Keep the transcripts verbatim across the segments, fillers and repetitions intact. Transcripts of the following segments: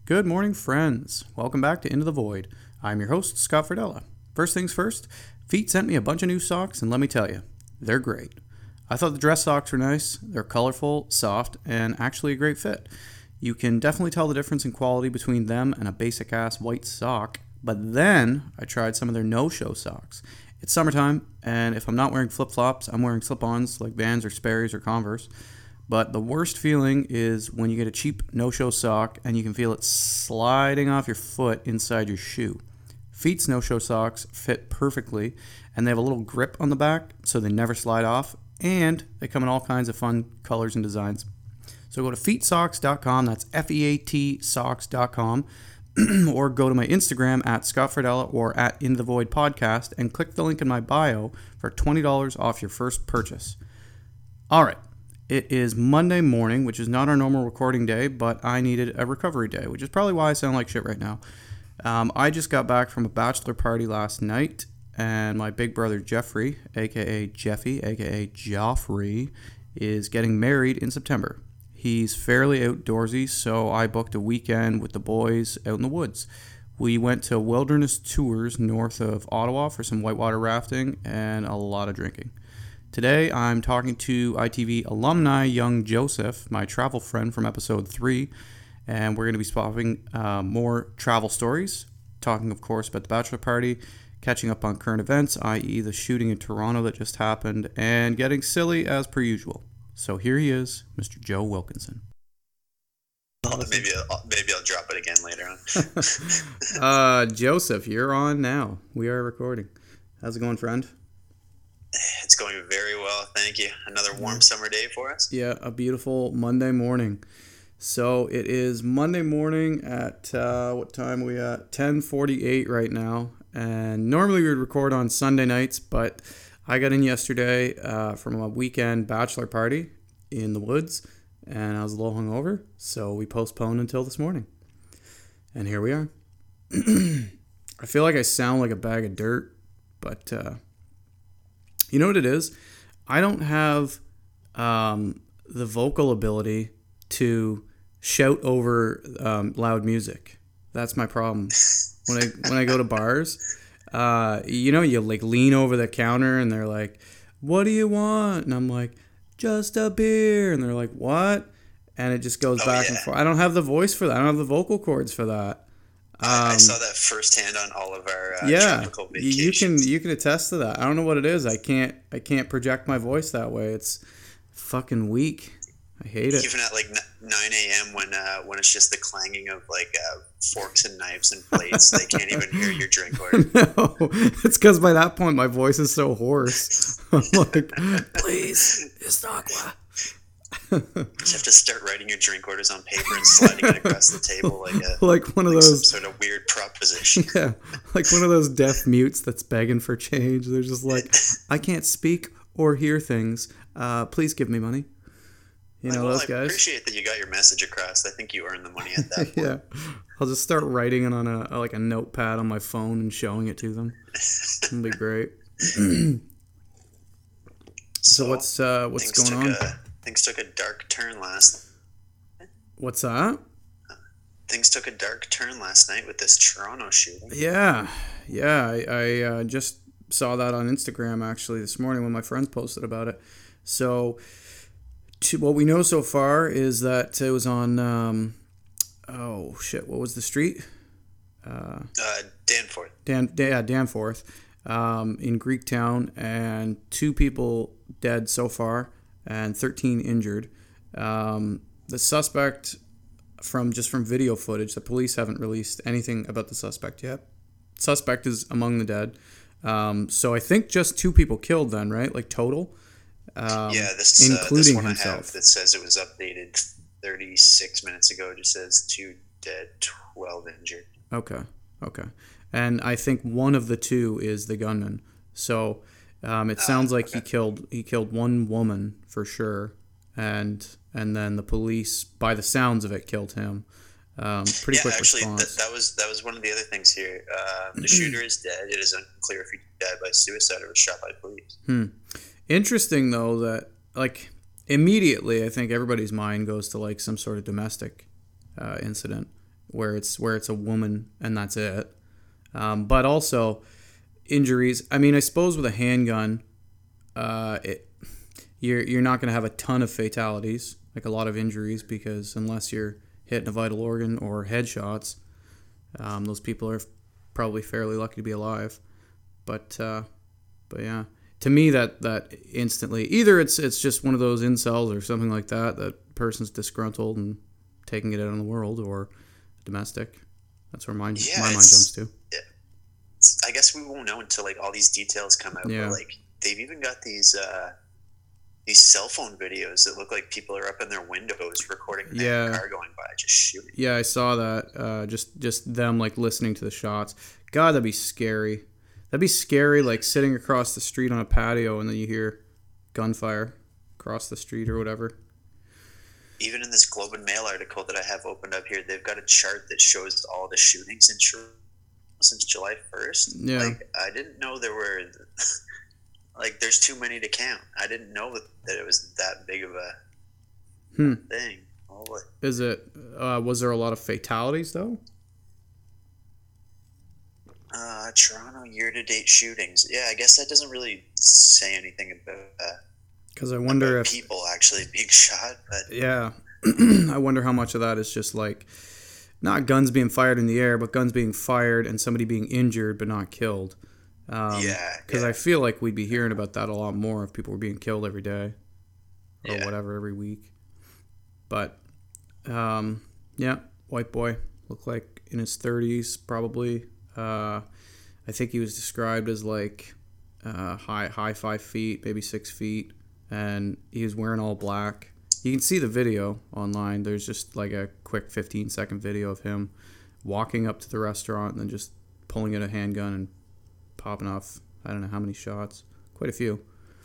Good morning, friends. Welcome back to Into the Void. I'm your host, Scott Fridella. First things first, Feet sent me a bunch of new socks, and let me tell you, they're great. I thought the dress socks were nice. They're colorful, soft, and actually a great fit. You can definitely tell the difference in quality between them and a basic-ass white sock, but then I tried some of their no-show socks. It's summertime, and if I'm not wearing flip-flops, I'm wearing slip-ons like Vans or Sperry's or Converse. But the worst feeling is when you get a cheap no-show sock and you can feel it sliding off your foot inside your shoe. Feet's no-show socks fit perfectly, and they have a little grip on the back so they never slide off, and they come in all kinds of fun colors and designs. So go to feet socks dot com, that's F E A T socks dot com, or go to my Instagram at Scott Fridella or at In The Void Podcast and click the link in my bio for twenty dollars off your first purchase. All right. It is Monday morning, which is not our normal recording day, but I needed a recovery day, which is probably why I sound like shit right now. Um, I just got back from a bachelor party last night, and my big brother Jeffrey, aka Jeffy, aka Joffrey, is getting married in September. He's fairly outdoorsy, so I booked a weekend with the boys out in the woods. We went to wilderness tours north of Ottawa for some whitewater rafting and a lot of drinking. Today, I'm talking to I T V alumni Young Joseph, my travel friend from episode three, and we're going to be swapping uh, more travel stories, talking, of course, about the bachelor party, catching up on current events, that is the shooting in Toronto that just happened, and getting silly as per usual. So here he is, Mister Joe Wilkinson. Maybe I'll, maybe I'll drop it again later on. uh, Joseph, you're on now. We are recording. How's it going, friend? It's going very well, thank you. Another warm summer day for us. Yeah, a beautiful Monday morning. So it is Monday morning at, uh, what time are we at? ten forty-eight right now. And normally we would record on Sunday nights, but I got in yesterday uh, from a weekend bachelor party in the woods, and I was a little hungover, so we postponed until this morning. And here we are. I feel like I sound like a bag of dirt, but... Uh, You know what it is? I don't have um, the vocal ability to shout over um, loud music. That's my problem. When I when I go to bars, uh, you know, you like lean over the counter and they're like, "What do you want?" And I'm like, "Just a beer." And they're like, "What?" And it just goes oh, back yeah. and forth. I don't have the voice for that. I don't have the vocal cords for that. Um, I, I saw Um, that firsthand on all of our uh, yeah, tropical you you vacations. can you can attest to that. I don't know what it is. I can't I can't project my voice that way. It's fucking weak. I hate it. Even at like nine a.m. when uh, when it's just the clanging of like uh, forks and knives and plates, they can't even hear your drink order. No, it's because by that point my voice is so hoarse. I'm like, please, it's agua. You just have to start writing your drink orders on paper and sliding it across the table like a like one of like those some sort of weird proposition. Yeah, like one of those deaf mutes that's begging for change. They're just like, I can't speak or hear things. Uh, please give me money. You know, well, those I guys. appreciate that you got your message across. I think you earned the money at that point. Yeah, I'll just start writing it on a like a notepad on my phone and showing it to them. It'll be great. so, So, what's uh, what's things going took on? A, things took a dark turn last. What's that? Things took a dark turn last night with this Toronto shooting. Yeah, yeah. I, I uh, just saw that on Instagram actually this morning when my friends posted about it. So, to, what we know so far is that it was on. Um, oh shit! What was the street? Uh, Uh, Danforth. Dan, yeah, Danforth, um, in Greektown, and two people dead so far, and thirteen injured. Um, the suspect, from just from video footage, the police haven't released anything about the suspect yet. Suspect is among the dead. Um, so I think just two people killed then, right? Like total? Um, yeah, this, including uh, this one himself. I have that says it was updated thirty-six minutes ago. It just says two dead, twelve injured. Okay, okay. And I think one of the two is the gunman. So um, it sounds Ah, like okay. he killed he killed one woman for sure, and and then the police, by the sounds of it, killed him. Um, pretty yeah, quick actually, response. that, that was that was one of the other things here. Uh, the shooter is dead. It is unclear if he died by suicide or was shot by police. Hmm. Interesting though that like immediately I think everybody's mind goes to like some sort of domestic uh, incident where it's where it's a woman and that's it. Um, but also injuries. I mean, I suppose with a handgun, uh, it, you're you're not going to have a ton of fatalities, like a lot of injuries, because unless you're hitting a vital organ or headshots, um, those people are probably fairly lucky to be alive. But uh, but yeah, to me that that instantly either it's it's just one of those incels or something like that. That person's disgruntled and taking it out on the world, or domestic. That's where mine yeah, my mind jumps to. It's, I guess we won't know until like all these details come out. Yeah. But, like they've even got these uh, these cell phone videos that look like people are up in their windows recording a Yeah. car going by, just shooting. Yeah, I saw that. Uh, just just them like listening to the shots. God, that'd be scary. That'd be scary, like sitting across the street on a patio and then you hear gunfire across the street or whatever. Even in this Globe and Mail article that I have opened up here, they've got a chart that shows all the shootings in Toronto since July first. Yeah. Like, I didn't know there were, like, there's too many to count. I didn't know that it was that big of a Hmm. thing. Holy. Is it? Uh, was there a lot of fatalities though? Uh, Toronto year-to-date shootings. Yeah, I guess that doesn't really say anything about, uh, Because I wonder about if people actually being shot, but yeah, I wonder how much of that is just like not guns being fired in the air, but guns being fired and somebody being injured but not killed. Um, yeah. Because yeah. I feel like we'd be hearing about that a lot more if people were being killed every day or Yeah. whatever every week. But um, yeah, white boy, looked like in his thirties probably. Uh, I think he was described as like uh, high high five feet, maybe six feet, and he was wearing all black. You can see the video online. There's just like a quick fifteen second video of him walking up to the restaurant and then just pulling out a handgun and popping off, I don't know how many shots. Quite a few.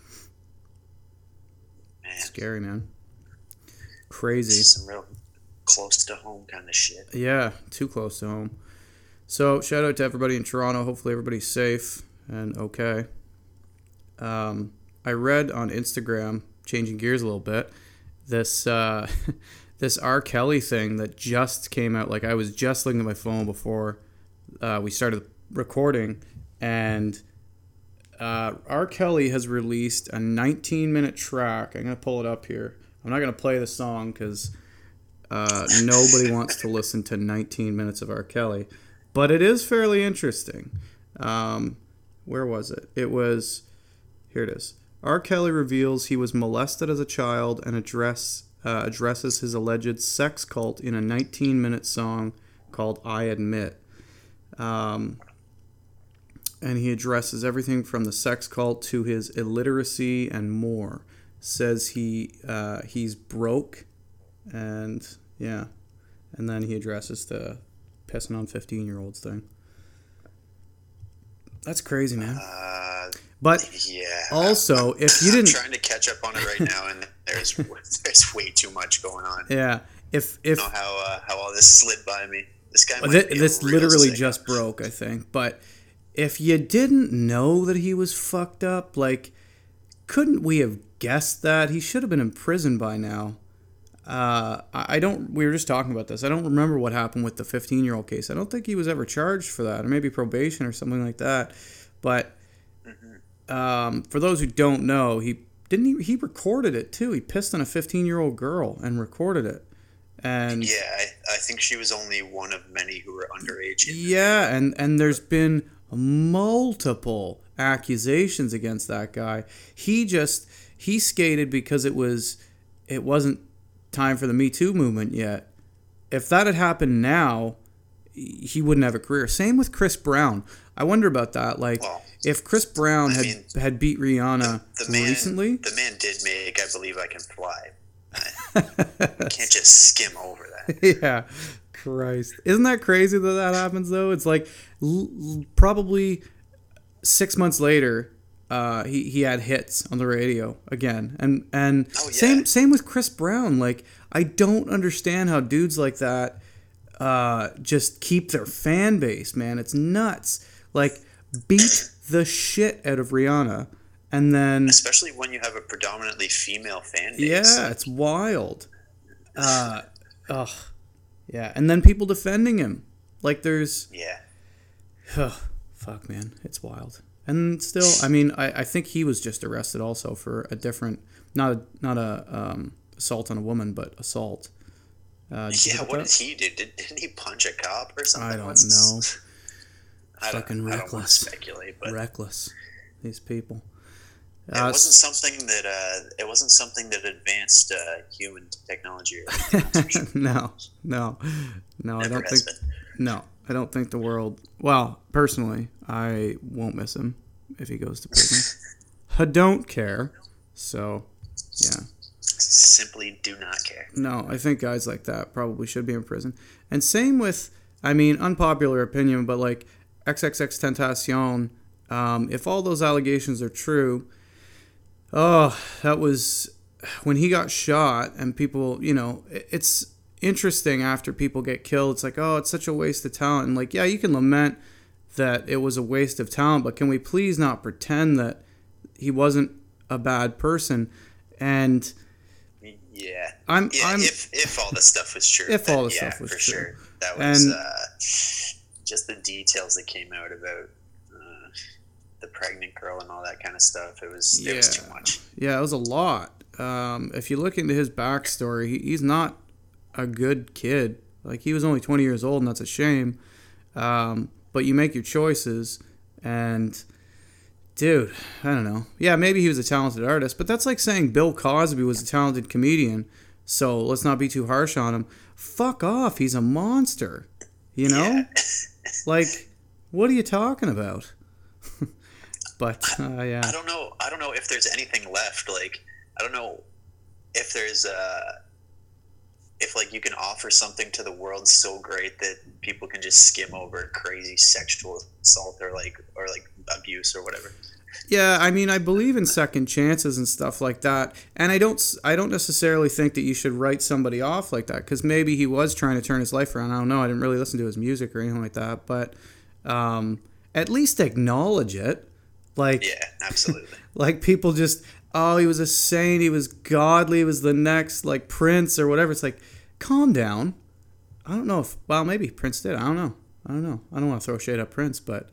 Man, Scary, man. this Crazy. is some real close to home kind of shit. Yeah, too close to home. So, shout out to everybody in Toronto. Hopefully everybody's safe and okay. Um, I read on Instagram, changing gears a little bit, this uh, this R. Kelly thing that just came out. Like, I was just looking at my phone before uh, we started recording, and uh, R. Kelly has released a nineteen minute track. I'm going to pull it up here. I'm not going to play the song because uh, nobody wants to listen to nineteen minutes of R. Kelly. But it is fairly interesting. Um, where was it? It was... Here it is. R. Kelly reveals he was molested as a child and address uh, addresses his alleged sex cult in a nineteen minute song called I Admit. Um, and he addresses everything from the sex cult to his illiteracy and more. Says he uh, he's broke, and yeah. And then he addresses the pissing on fifteen-year-olds thing. That's crazy, man. Uh, But yeah. also, if you I'm didn't... trying to catch up on it right now, and there's there's way too much going on. Yeah. If... I if don't know how, uh, how all this slid by me. This guy might Th- be a this real literally sicko. just broke, I think. But if you didn't know that he was fucked up, like, couldn't we have guessed that? He should have been in prison by now. Uh, I I don't. We were just talking about this. I don't remember what happened with the fifteen-year-old case. I don't think he was ever charged for that, or maybe probation or something like that. But um, for those who don't know, he didn't. He, he recorded it too. He pissed on a fifteen-year-old girl and recorded it. And Yeah, I, I think she was only one of many who were underage. yeah, and and there's been multiple accusations against that guy. He just he skated because it was it wasn't time for the Me Too movement yet. If that had happened now, he wouldn't have a career. Same with Chris Brown. I wonder about that. Like, Well, if Chris Brown I had mean, had beat Rihanna the man, recently, the man did make I Believe I Can Fly. I can't just skim over that. yeah, Christ, isn't that crazy that that happens though? It's like l- l- probably six months later, uh, he he had hits on the radio again, and and Oh, yeah. same same with Chris Brown. Like, I don't understand how dudes like that uh, just keep their fan base. Man, it's nuts. Like, beat the shit out of Rihanna, and then Especially when you have a predominantly female fan base. yeah, it's wild. Uh, ugh. Yeah, and then people defending him. Like, there's... Yeah. Fuck, man. It's wild. And still, I mean, I, I think he was just arrested also for a different... Not a, not a um, assault on a woman, but assault. Uh, yeah, what did he do? Did, didn't he punch a cop or something? I don't What's, know. I don't, Fucking I reckless. don't want to speculate, but... Reckless. These people. It Uh, wasn't something that uh, it wasn't something that advanced uh, human technology. Or no, no, no. Never I don't has think. been. No, I don't think the world. Well, personally, I won't miss him if he goes to prison. I don't care. So, yeah. Simply do not care. No, I think guys like that probably should be in prison. And same with, I mean, unpopular opinion, but like triple X Tentacion. Um, if all those allegations are true. Oh, that was when he got shot and people, you know, it's interesting after people get killed. It's like, oh, it's such a waste of talent. And like, yeah, you can lament that it was a waste of talent, but can we please not pretend that he wasn't a bad person? And yeah, I'm, yeah, I'm if, if all the stuff was true, if then, all the yeah, stuff was for true. Sure. That was And, uh, just the details that came out about uh, the pregnant girl and all that kind of stuff. It was, yeah, it was too much. Yeah, it was a lot. Um, if you look into his backstory, he, he's not a good kid. Like, he was only twenty years old, and that's a shame. Um, but you make your choices, and dude, I don't know. Yeah, maybe he was a talented artist, but that's like saying Bill Cosby was a talented comedian, so let's not be too harsh on him. Fuck off, he's a monster. You know? Yeah. Like, what are you talking about? But, uh, yeah. I don't know. I don't know if there's anything left. Like, I don't know if there's uh if like you can offer something to the world so great that people can just skim over crazy sexual assault or like or like abuse or whatever. Yeah, I mean, I believe in second chances and stuff like that, and I don't, I don't necessarily think that you should write somebody off like that, because maybe he was trying to turn his life around. I don't know. I didn't really listen to his music or anything like that, but um, at least acknowledge it. Like, yeah, absolutely. Like people just, oh, he was a saint, he was godly, he was the next like Prince or whatever. It's like, calm down. I don't know if, well, maybe Prince did. I don't know. I don't know. I don't want to throw shade at Prince, but.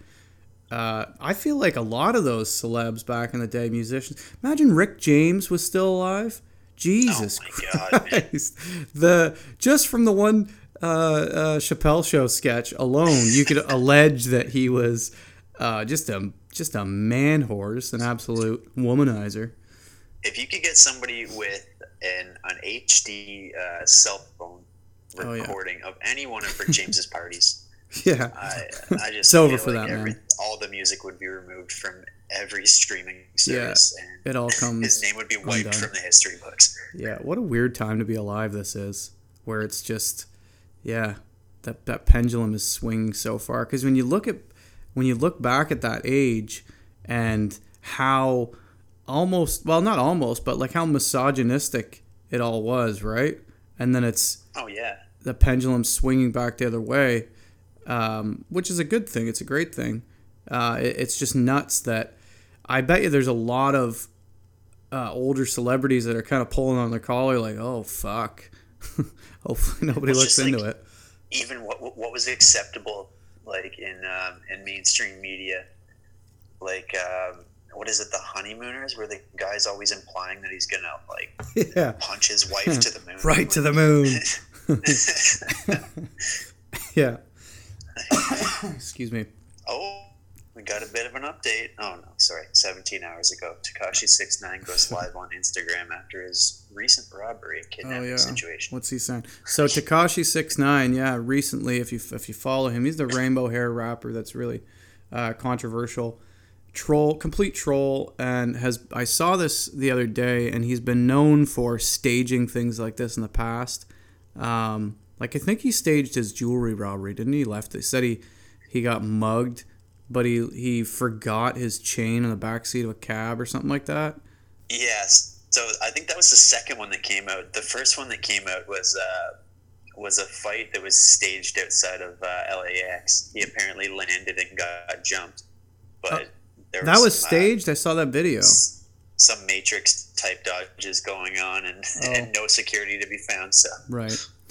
Uh, I feel like a lot of those celebs back in the day, musicians. Imagine Rick James was still alive. Jesus oh my Christ! God, the just from the one uh, uh, Chappelle Show sketch alone, you could allege that he was uh, just a just a man horse, an absolute womanizer. If you could get somebody with an an H D uh, cell phone recording oh, yeah. of any one of Rick James's parties. Yeah, I, I just it's over feel for like that every, man. All the music would be removed from every streaming service, yeah, and it all comes. His name would be wiped undone. from the history books. Yeah, what a weird time to be alive. This is where it's just, yeah, that that pendulum is swinging so far. Because when you look at, when you look back at that age, and how almost, well, not almost, but like how misogynistic it all was, right? And then it's oh yeah, the pendulum swinging back the other way. Um, which is a good thing. It's a great thing. Uh, it, it's just nuts that I bet you there's a lot of uh, older celebrities that are kind of pulling on their collar like, oh, fuck. Hopefully nobody well, looks into like, it. Even what what was acceptable like in um, in mainstream media, like um, what is it, The Honeymooners, where the guy's always implying that he's gonna like yeah. punch his wife to the moon. Right to the moon. Yeah. Excuse me. Oh, we got a bit of an update. Oh no, sorry. seventeen hours ago, Tekashi six nine goes live on Instagram after his recent robbery and kidnapping oh, yeah. situation. What's he saying? So Tekashi six nine, yeah, recently, if you if you follow him, he's the rainbow hair rapper that's really uh, controversial, troll, complete troll, and has I saw this the other day, and he's been known for staging things like this in the past. Um, Like, I think he staged his jewelry robbery, didn't he? Left. They said he, he got mugged, but he, he forgot his chain in the backseat of a cab or something like that. Yes. So I think that was the second one that came out. The first one that came out was uh, was a fight that was staged outside of uh, L A X. He apparently landed and got jumped. But oh, there was that was some, staged? Uh, I saw that video. Some Matrix-type dodges going on and, oh. and no security to be found. So Right.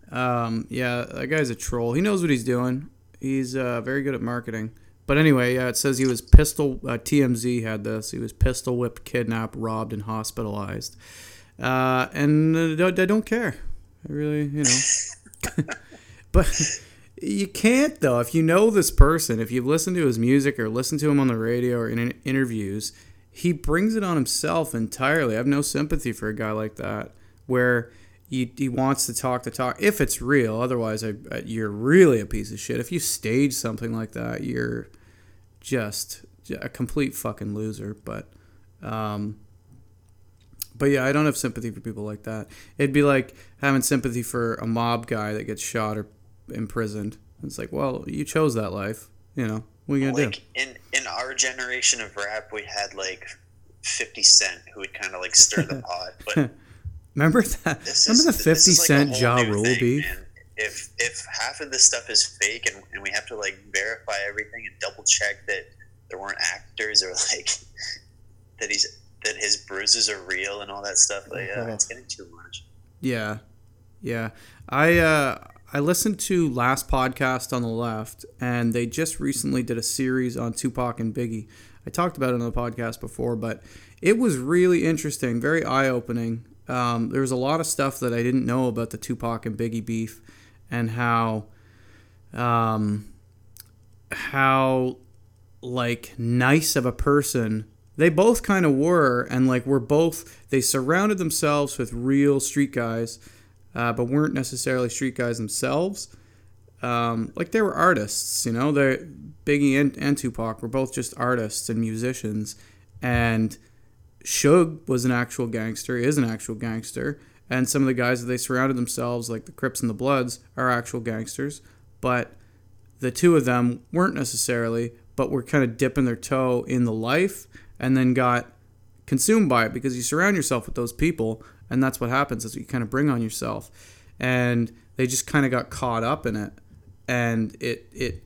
Um, yeah, that guy's a troll. He knows what he's doing. He's uh, very good at marketing. But anyway, yeah, it says he was pistol. Uh, T M Z had this. He was pistol whipped, kidnapped, robbed, and hospitalized. Uh, and uh, I don't care. I really, you know. But you can't though. If you know this person, if you've listened to his music or listened to him on the radio or in interviews, he brings it on himself entirely. I have no sympathy for a guy like that, where he, he wants to talk the talk if it's real. Otherwise, I, you're really a piece of shit. If you stage something like that, you're just a complete fucking loser. But, um, but yeah, I don't have sympathy for people like that. It'd be like having sympathy for a mob guy that gets shot or imprisoned. It's like, well, you chose that life. You know, what are you gonna like, do? In in our generation of rap, we had like fifty Cent, who would kind of like stir the pot. But remember that? This remember is, the fifty like Cent Ja Rule beef? Man. If if half of this stuff is fake and, and we have to like verify everything and double check that there weren't actors or like that he's that his bruises are real and all that stuff, like uh, it's getting too much. Yeah, yeah. I uh, I listened to Last Podcast on the Left, and they just recently did a series on Tupac and Biggie. I talked about it on the podcast before, but it was really interesting, very eye-opening. Um, there was a lot of stuff that I didn't know about the Tupac and Biggie beef, and how, um, how, like, nice of a person they both kind of were, and like were both. They surrounded themselves with real street guys, uh, but weren't necessarily street guys themselves. Um, like they were artists, you know. They Biggie and, and Tupac were both just artists and musicians, and Suge was an actual gangster, is an actual gangster, and some of the guys that they surrounded themselves, like the Crips and the Bloods, are actual gangsters, but the two of them weren't necessarily, but were kind of dipping their toe in the life, and then got consumed by it, because you surround yourself with those people, and that's what happens, is you kind of bring on yourself. And they just kind of got caught up in it, and it it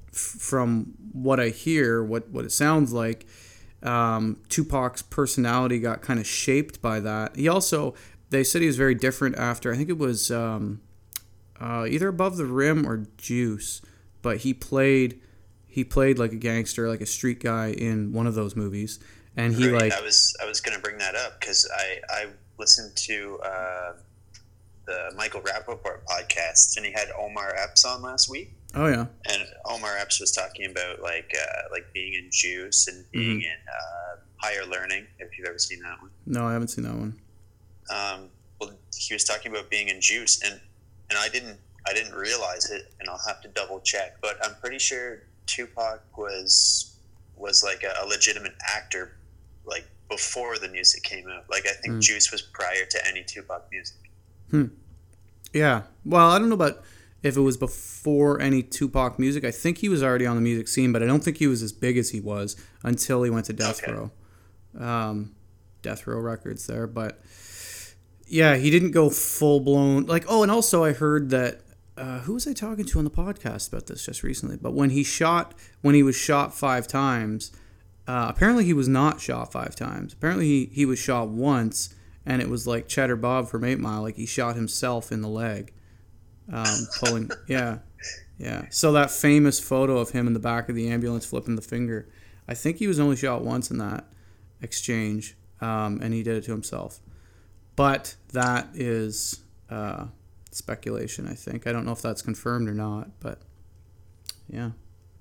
from what I hear, what what it sounds like, um, Tupac's personality got kind of shaped by that. He also, they said he was very different after, I think it was um, uh, either Above the Rim or Juice, but he played he played like a gangster, like a street guy in one of those movies, and he Right. like I was I was gonna bring that up because I I listened to uh, the Michael Rappaport podcast, and he had Omar Epps on last week. oh yeah And Omar Epps was talking about like uh, like being in Juice and being Mhm. in uh, Higher Learning, if you've ever seen that one. no I haven't seen that one. Um, well, he was talking about being in Juice, and and I didn't I didn't realize it, and I'll have to double check, but I'm pretty sure Tupac was was like a, a legitimate actor, like before the music came out. Like I think Mm. Juice was prior to any Tupac music. Hmm. Yeah. Well, I don't know about if it was before any Tupac music. I think he was already on the music scene, but I don't think he was as big as he was until he went to Death Okay. Row. Um, Death Row Records there. But yeah, he didn't go full blown. Like, oh, and also I heard that, uh, who was I talking to on the podcast about this just recently? But when he shot, when he was shot five times, uh, apparently he was not shot five times. Apparently he, he was shot once, and it was like Cheddar Bob from eight mile, like he shot himself in the leg. Um, pulling, yeah, yeah. So that famous photo of him in the back of the ambulance flipping the finger, I think he was only shot once in that exchange, um, and he did it to himself. But that is uh, speculation, I think. I don't know if that's confirmed or not, but yeah.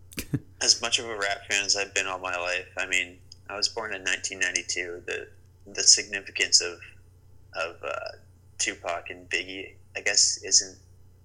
As much of a rap fan as I've been all my life, I mean, I was born in nineteen ninety-two. The the significance of of uh, Tupac and Biggie, I guess, isn't.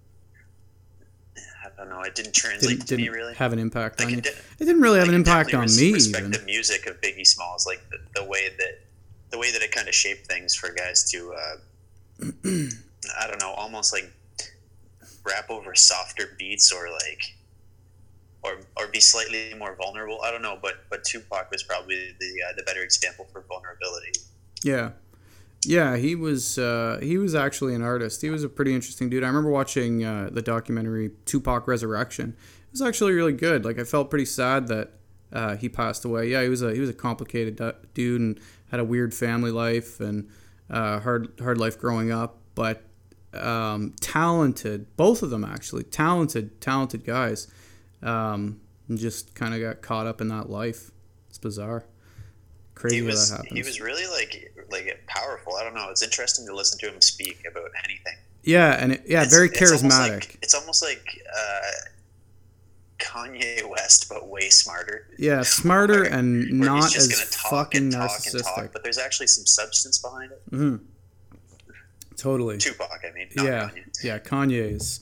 I don't know. It didn't translate Didn't, to me didn't really. have an impact I on can you. de- It didn't really have I an can impact on definitely me, res- respect even. the music of Biggie Smalls, like the, the way that the way that it kind of shaped things for guys to, uh, I don't know, almost like rap over softer beats or like, or or be slightly more vulnerable. I don't know, but but Tupac was probably the uh, the better example for vulnerability. Yeah. Yeah, he was uh, he was actually an artist. He was a pretty interesting dude. I remember watching uh, the documentary Tupac Resurrection. It was actually really good. Like I felt pretty sad that uh, he passed away. Yeah, he was a he was a complicated du- dude and had a weird family life and uh, hard hard life growing up. But um, talented, both of them actually, talented, talented guys, um, and just kind of got caught up in that life. It's bizarre. Crazy he was, how that happens. He was really like like powerful. I don't know. It's interesting to listen to him speak about anything. Yeah, and it, yeah, it's, very it's charismatic. Almost like, it's almost like uh, Kanye West, but way smarter. Yeah, smarter where, and where not he's just as gonna talk fucking and talk narcissistic. And talk, but there's actually some substance behind it. Mm-hmm. Totally. Tupac, I mean. Not yeah, Kanye. yeah, Kanye's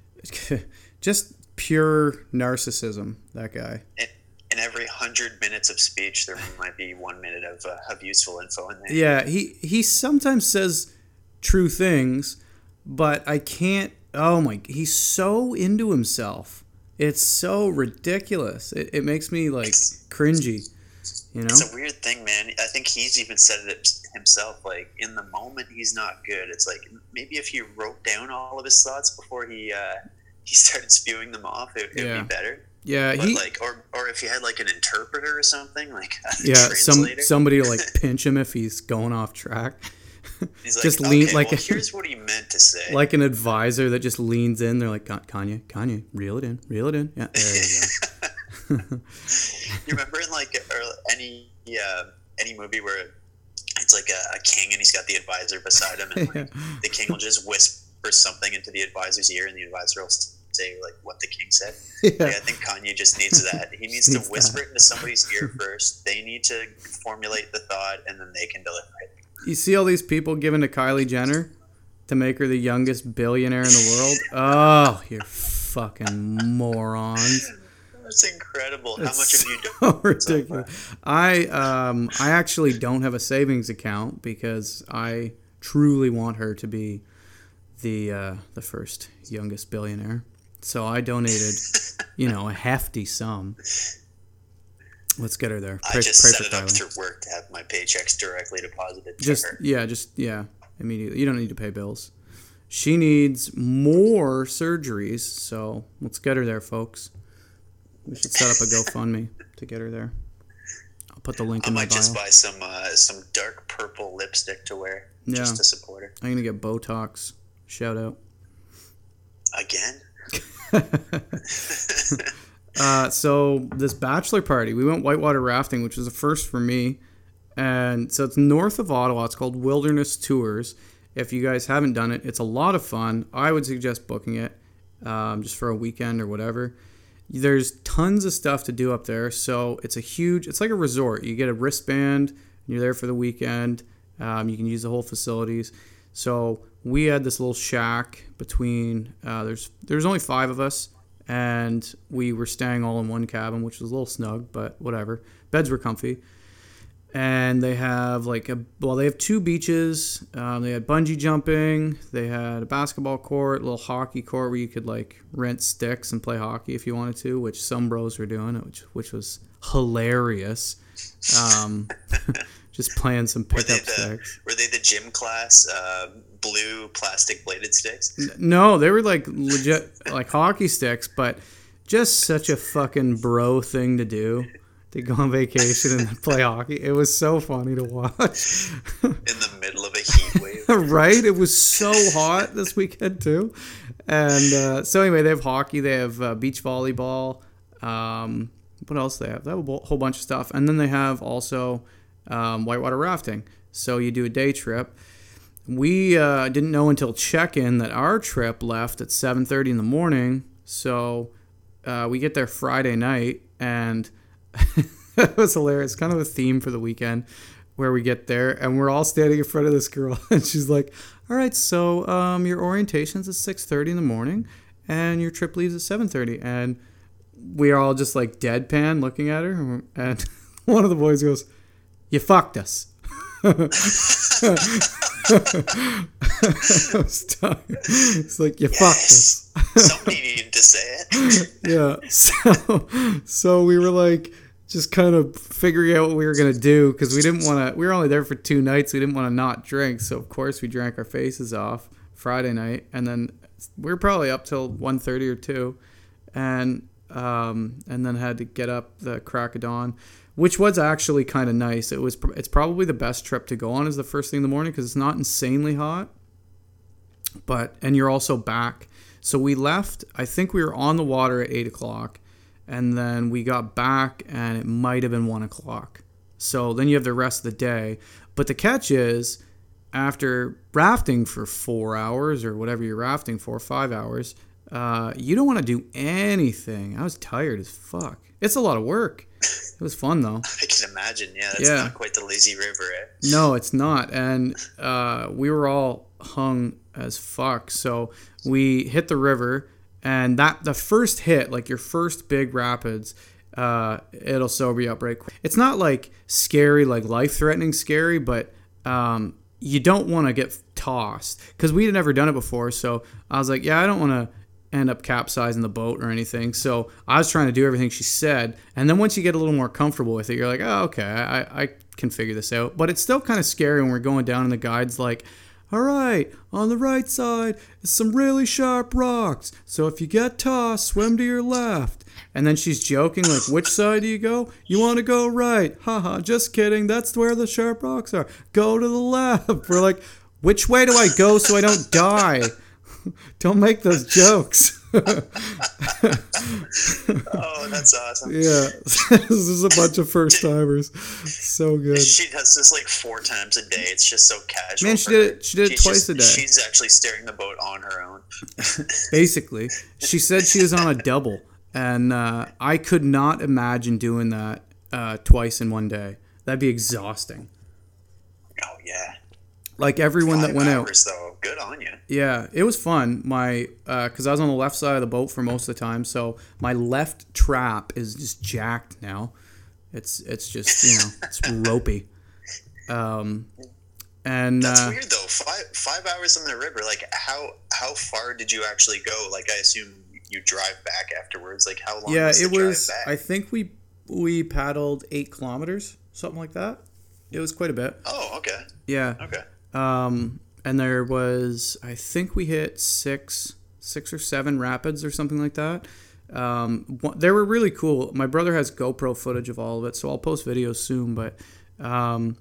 just pure narcissism. That guy. In, in every hundred minutes of speech, there might be one minute of uh, of useful info in there. Yeah, he he sometimes says true things, but I can't. Oh my, he's so into himself. It's so ridiculous. It it makes me like cringy. You know? It's a weird thing, man. I think he's even said it himself. Like, in the moment, he's not good. It's like, maybe if he wrote down all of his thoughts before he uh, he started spewing them off, it would yeah. be better. Yeah, but he, like, or or if he had like an interpreter or something, like a yeah, some translator. somebody to like pinch him if he's going off track. He's like, just okay, lean like well, a, here's what he meant to say. Like an advisor that just leans in. They're like, Kanye, Kanye, reel it in, reel it in. Yeah, there you go. You remember in like any uh, any movie where it's like a, a king and he's got the advisor beside him, and like, yeah. the king will just whisper something into the advisor's ear, and the advisor will say like what the king said. Yeah. Like, I think Kanye just needs that. He needs, needs to whisper that. it into somebody's ear first. They need to formulate the thought, and then they can deliver it. You see all these people giving to Kylie Jenner to make her the youngest billionaire in the world? Oh, you're fucking morons. That's incredible. How it's much have you so done? ridiculous. I um I actually don't have a savings account because I truly want her to be the uh, the first youngest billionaire. So I donated, you know, a hefty sum. Let's get her there. Pray, I just set it up through work to have my paychecks directly deposited to just, her. Yeah, just, yeah, immediately. You don't need to pay bills. She needs more surgeries, so let's get her there, folks. We should set up a GoFundMe to get her there. I'll put the link I in my bio. I might just buy some uh, some dark purple lipstick to wear yeah. just to support her. I'm going to get Botox. Shout out. Again? Uh, so this bachelor party, we went whitewater rafting, which was a first for me. And so it's north of Ottawa. It's called Wilderness Tours. If you guys haven't done it, it's a lot of fun. I would suggest booking it um, just for a weekend or whatever. There's tons of stuff to do up there. So it's a huge, it's like a resort. You get a wristband, and you're there for the weekend. Um, you can use the whole facilities. So we had this little shack between, uh, there's there's only five of us. And we were staying all in one cabin, which was a little snug, but whatever. Beds were comfy. And they have like a, well, they have two beaches. Um, they had bungee jumping. They had a basketball court, a little hockey court where you could like rent sticks and play hockey if you wanted to, which some bros were doing, which which was hilarious. Um, just playing some pickup were the, sticks. Were they the gym class uh, blue plastic bladed sticks? No, they were like legit like hockey sticks, but just such a fucking bro thing to do. To go on vacation and play hockey. It was so funny to watch. In the middle of a heat wave. Right? It was so hot this weekend too. And uh, so anyway, they have hockey. They have uh, beach volleyball. Um, what else do they have? They have a whole bunch of stuff. And then they have also um, whitewater rafting. So you do a day trip. We uh, didn't know until check-in that our trip left at seven thirty in the morning. So uh, we get there Friday night, and it was hilarious. Kind of a theme for the weekend where we get there and we're all standing in front of this girl and she's like, all right, so um, your orientation's at six thirty in the morning and your trip leaves at seven thirty. And we are all just like deadpan looking at her. And one of the boys goes, you fucked us. It's like, you yes. fucked us. Somebody needed to say it. Yeah. So, so we were like, just kind of figuring out what we were going to do because we didn't want to, we were only there for two nights. We didn't want to not drink. So, of course, we drank our faces off Friday night. And then we were probably up till one thirty or two. And, um, and then had to get up the crack of dawn, which was actually kind of nice. It was, it's probably the best trip to go on is the first thing in the morning because it's not insanely hot. but and you're also back. So we left. I think we were on the water at eight o'clock, and then we got back, and it might have been one o'clock. So then you have the rest of the day. But the catch is, after rafting for four hours or whatever you're rafting for, five hours, uh, you don't want to do anything. I was tired as fuck. It's a lot of work. It was fun though. I can imagine. Yeah, that's yeah. not quite the lazy river, eh? No, it's not. And uh, we were all hung as fuck. So we hit the river, and that the first hit, like your first big rapids, uh, it'll sober you up right quick. It's not like scary, like life-threatening scary, but um, you don't want to get tossed because we had never done it before. So I was like, yeah, I don't want to end up capsizing the boat or anything. So I was trying to do everything she said. And then once you get a little more comfortable with it, you're like, oh, okay, I, I can figure this out. But it's still kind of scary when we're going down and the guide's like, all right, on the right side is some really sharp rocks. So if you get tossed, swim to your left. And then she's joking, like, which side do you go? You want to go right. Haha, just kidding. That's where the sharp rocks are. Go to the left. We're like, which way do I go so I don't die? Don't make those jokes. Oh, that's awesome. Yeah. This is a bunch of first timers. So good. She does this like four times a day. It's just so casual. Man, she did it she did it she's twice just, a day. She's actually steering the boat on her own. Basically. She said she was on a double. And uh, I could not imagine doing that uh, twice in one day. That'd be exhausting. Oh yeah. Like everyone Five that went hours, out. Though. Good on you. Yeah, it was fun. My, because uh, I was on the left side of the boat for most of the time, so my left trap is just jacked now. It's it's just you know it's ropey. Um, and that's uh, weird though. Five five hours in the river. Like how how far did you actually go? Like I assume you drive back afterwards. Like how long? Yeah, was the it was. Drive back? I think we we paddled eight kilometers, something like that. It was quite a bit. Oh, okay. Yeah. Okay. Um, and there was, I think we hit six, six or seven rapids or something like that. Um, they were really cool. My brother has GoPro footage of all of it, so I'll post videos soon. But um,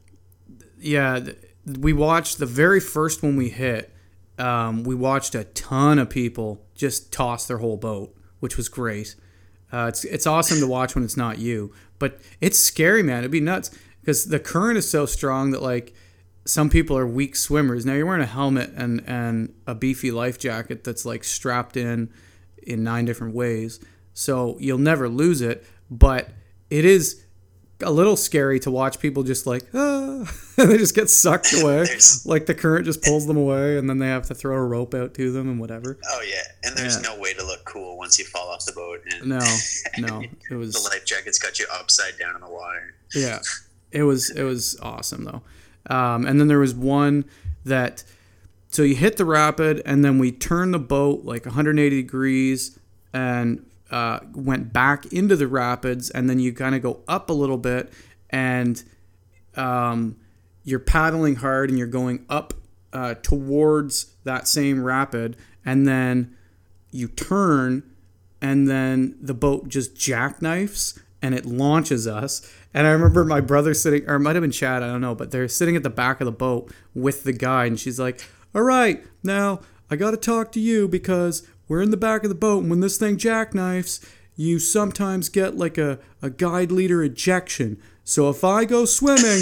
yeah, we watched the very first one we hit. Um, we watched a ton of people just toss their whole boat, which was great. Uh, it's it's awesome to watch when it's not you, but it's scary, man. It'd be nuts because the current is so strong that like. Some people are weak swimmers. Now you're wearing a helmet and, and a beefy life jacket that's like strapped in in nine different ways. So you'll never lose it, but it is a little scary to watch people just like, ah, and they just get sucked away. Like the current just pulls them away and then they have to throw a rope out to them and whatever. Oh yeah, and there's yeah. no way to look cool once you fall off the boat. And no, no, it was the life jacket's got you upside down in the water. Yeah, it was it was awesome though. Um, and then there was one that, so you hit the rapid and then we turned the boat like one hundred eighty degrees and uh, went back into the rapids. And then you kind of go up a little bit and um, you're paddling hard and you're going up uh, towards that same rapid. And then you turn and then the boat just jackknifes and it launches us. And I remember my brother sitting, or it might have been Chad, I don't know, but they're sitting at the back of the boat with the guide, and she's like, all right, now I got to talk to you because we're in the back of the boat, and when this thing jackknifes, you sometimes get like a, a guide leader ejection. So if I go swimming,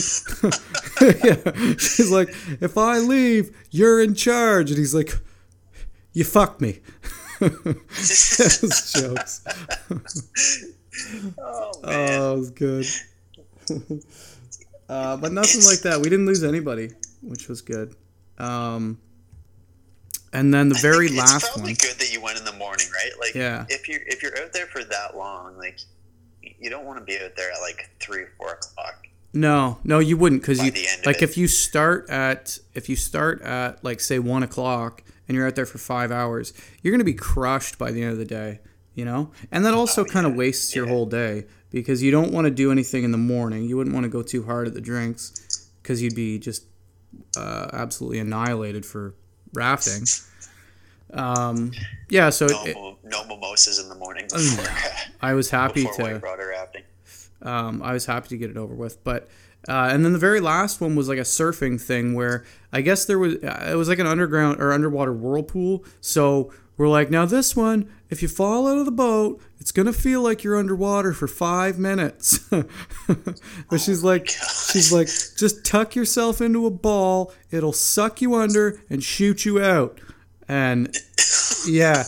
yeah, she's like, if I leave, you're in charge. And he's like, you fucked me. Those jokes. Oh, man. Oh, it was good. uh, but nothing like that. We didn't lose anybody, which was good. Um, and then the very it's last probably one. good that you went in the morning, right? Like, yeah. if you're if you're out there for that long, like, you don't want to be out there at like three or four o'clock. No, no, you wouldn't, because you like it. if you start at if you start at like say one o'clock and you're out there for five hours, you're gonna be crushed by the end of the day. You know, and that also oh, kind of yeah. wastes your yeah. whole day because you don't want to do anything in the morning. You wouldn't want to go too hard at the drinks because you'd be just uh, absolutely annihilated for rafting. Um, yeah, so no, it, no mimosas in the morning. Before, I was happy before to. White rafting. Um, I was happy to get it over with, but Uh, and then the very last one was like a surfing thing where I guess there was uh, it was like an underground or underwater whirlpool. So we're like, now this one, if you fall out of the boat, it's gonna feel like you're underwater for five minutes. But oh she's like, she's like, just tuck yourself into a ball. It'll suck you under and shoot you out. And yeah,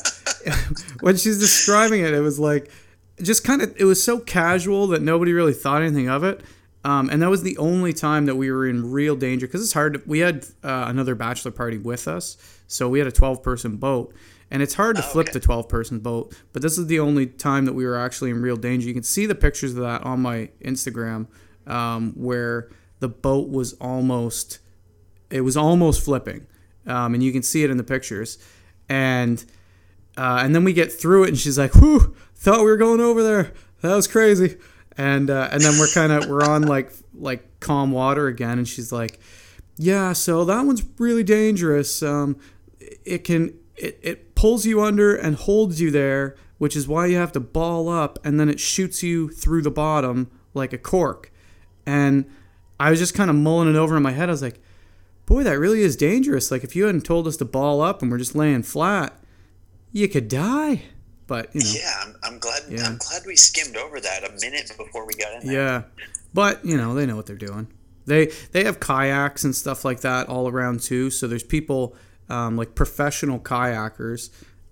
when she's describing it, it was like, just kind of, it was so casual that nobody really thought anything of it. Um, and that was the only time that we were in real danger because it's hard. To, we had uh, another bachelor party with us, so we had a twelve-person boat. And it's hard to oh, flip okay. the twelve-person boat, but this is the only time that we were actually in real danger. You can see the pictures of that on my Instagram, um, where the boat was almost, it was almost flipping, um, and you can see it in the pictures. And uh, and then we get through it, and she's like, "Whew, thought we were going over there. That was crazy." And uh, and then we're kind of we're on like like calm water again, and she's like, "Yeah, so that one's really dangerous. Um, it can." It, it pulls you under and holds you there, which is why you have to ball up, and then it shoots you through the bottom like a cork. And I was just kind of mulling it over in my head. I was like, boy, that really is dangerous. Like, if you hadn't told us to ball up and we're just laying flat, you could die. But, you know. Yeah, I'm, I'm glad yeah. I'm glad we skimmed over that a minute before we got in there. Yeah. But, you know, they know what they're doing. They, they have kayaks and stuff like that all around, too. So there's people... Um, like professional kayakers,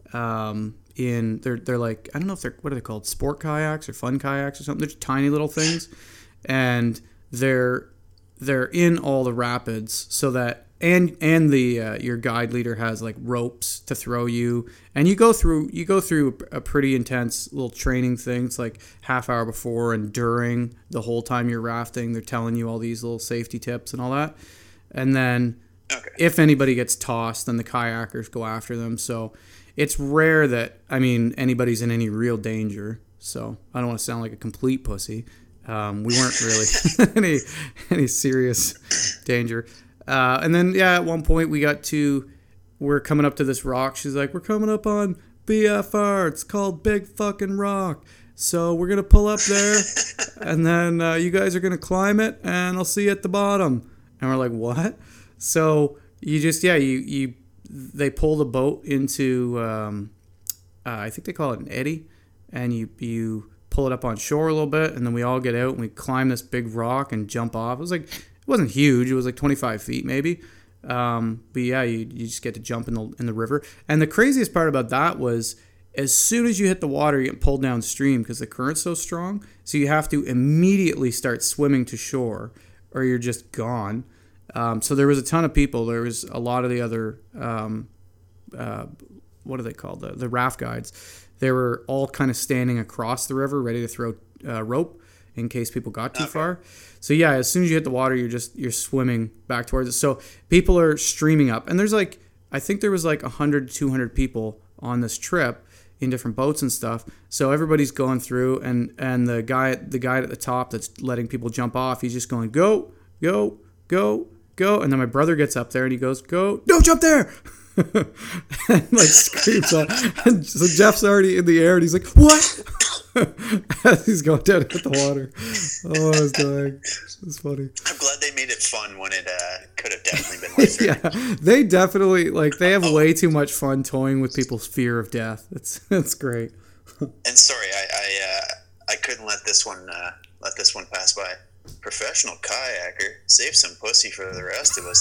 um, in they're they're like I don't know if they're what are they called, sport kayaks or fun kayaks or something. They're just tiny little things, and they're they're in all the rapids so that and and the uh, your guide leader has like ropes to throw you, and you go through you go through a pretty intense little training thing. It's like half hour before and during the whole time you're rafting. They're telling you all these little safety tips and all that, and then. Okay. If anybody gets tossed, then the kayakers go after them. So it's rare that, I mean, anybody's in any real danger. So I don't want to sound like a complete pussy. Um, we weren't really any any serious danger. Uh, and then, yeah, at one point we got to, we're coming up to this rock. She's like, we're coming up on B F R. It's called Big Fucking Rock. So we're going to pull up there, and then uh, you guys are going to climb it, and I'll see you at the bottom. And we're like, what? So you just yeah you you they pull the boat into um, uh, I think they call it an eddy, and you you pull it up on shore a little bit, and then we all get out and we climb this big rock and jump off. It was like it wasn't huge. It was like twenty-five feet maybe, um, but yeah you you just get to jump in the in the river. And the craziest part about that was as soon as you hit the water, you get pulled downstream because the current's so strong. So you have to immediately start swimming to shore, or you're just gone. Um, so there was a ton of people. There was a lot of the other, um, uh, what are they called? The, the raft guides. They were all kind of standing across the river, ready to throw uh, rope in case people got too okay. far. So yeah, as soon as you hit the water, you're just you're swimming back towards it. So people are streaming up, and there's like I think there was like one hundred, two hundred people on this trip in different boats and stuff. So everybody's going through, and and the guy the guy at the top that's letting people jump off, he's just going go go go. Go, and then my brother gets up there and he goes, "Go, don't jump there!" and like screams out. And so Jeff's already in the air, and he's like, "What?" As he's going down into the water. Oh, I was dying. It's funny. I'm glad they made it fun when it uh, could have definitely been life yeah, they definitely like they have way too much fun toying with people's fear of death. It's it's great. And sorry, I I, uh, I couldn't let this one uh, let this one pass by. Professional kayaker, save some pussy for the rest of us,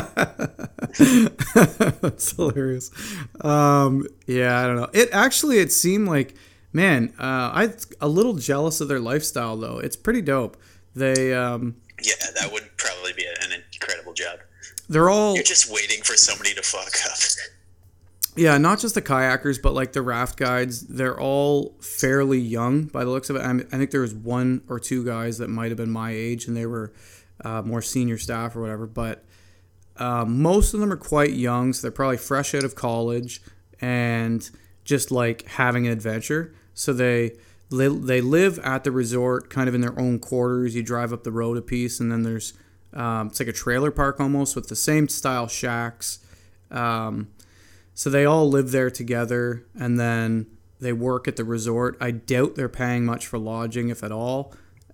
dude. That's hilarious. Um, yeah, I don't know. It actually, it seemed like, man, uh, I'm a little jealous of their lifestyle, though. It's pretty dope. They, um, yeah, that would probably be an incredible job. They're all. You're just waiting for somebody to fuck up. Yeah, not just the kayakers, but like the raft guides. They're all fairly young by the looks of it. I, mean, I think there was one or two guys that might have been my age, and they were uh, more senior staff or whatever. But uh, most of them are quite young, so they're probably fresh out of college and just like having an adventure. So they they live at the resort, kind of in their own quarters. You drive up the road a piece, and then there's um, it's like a trailer park almost with the same style shacks. Um, So they all live there together, and then they work at the resort. I doubt they're paying much for lodging, if at all.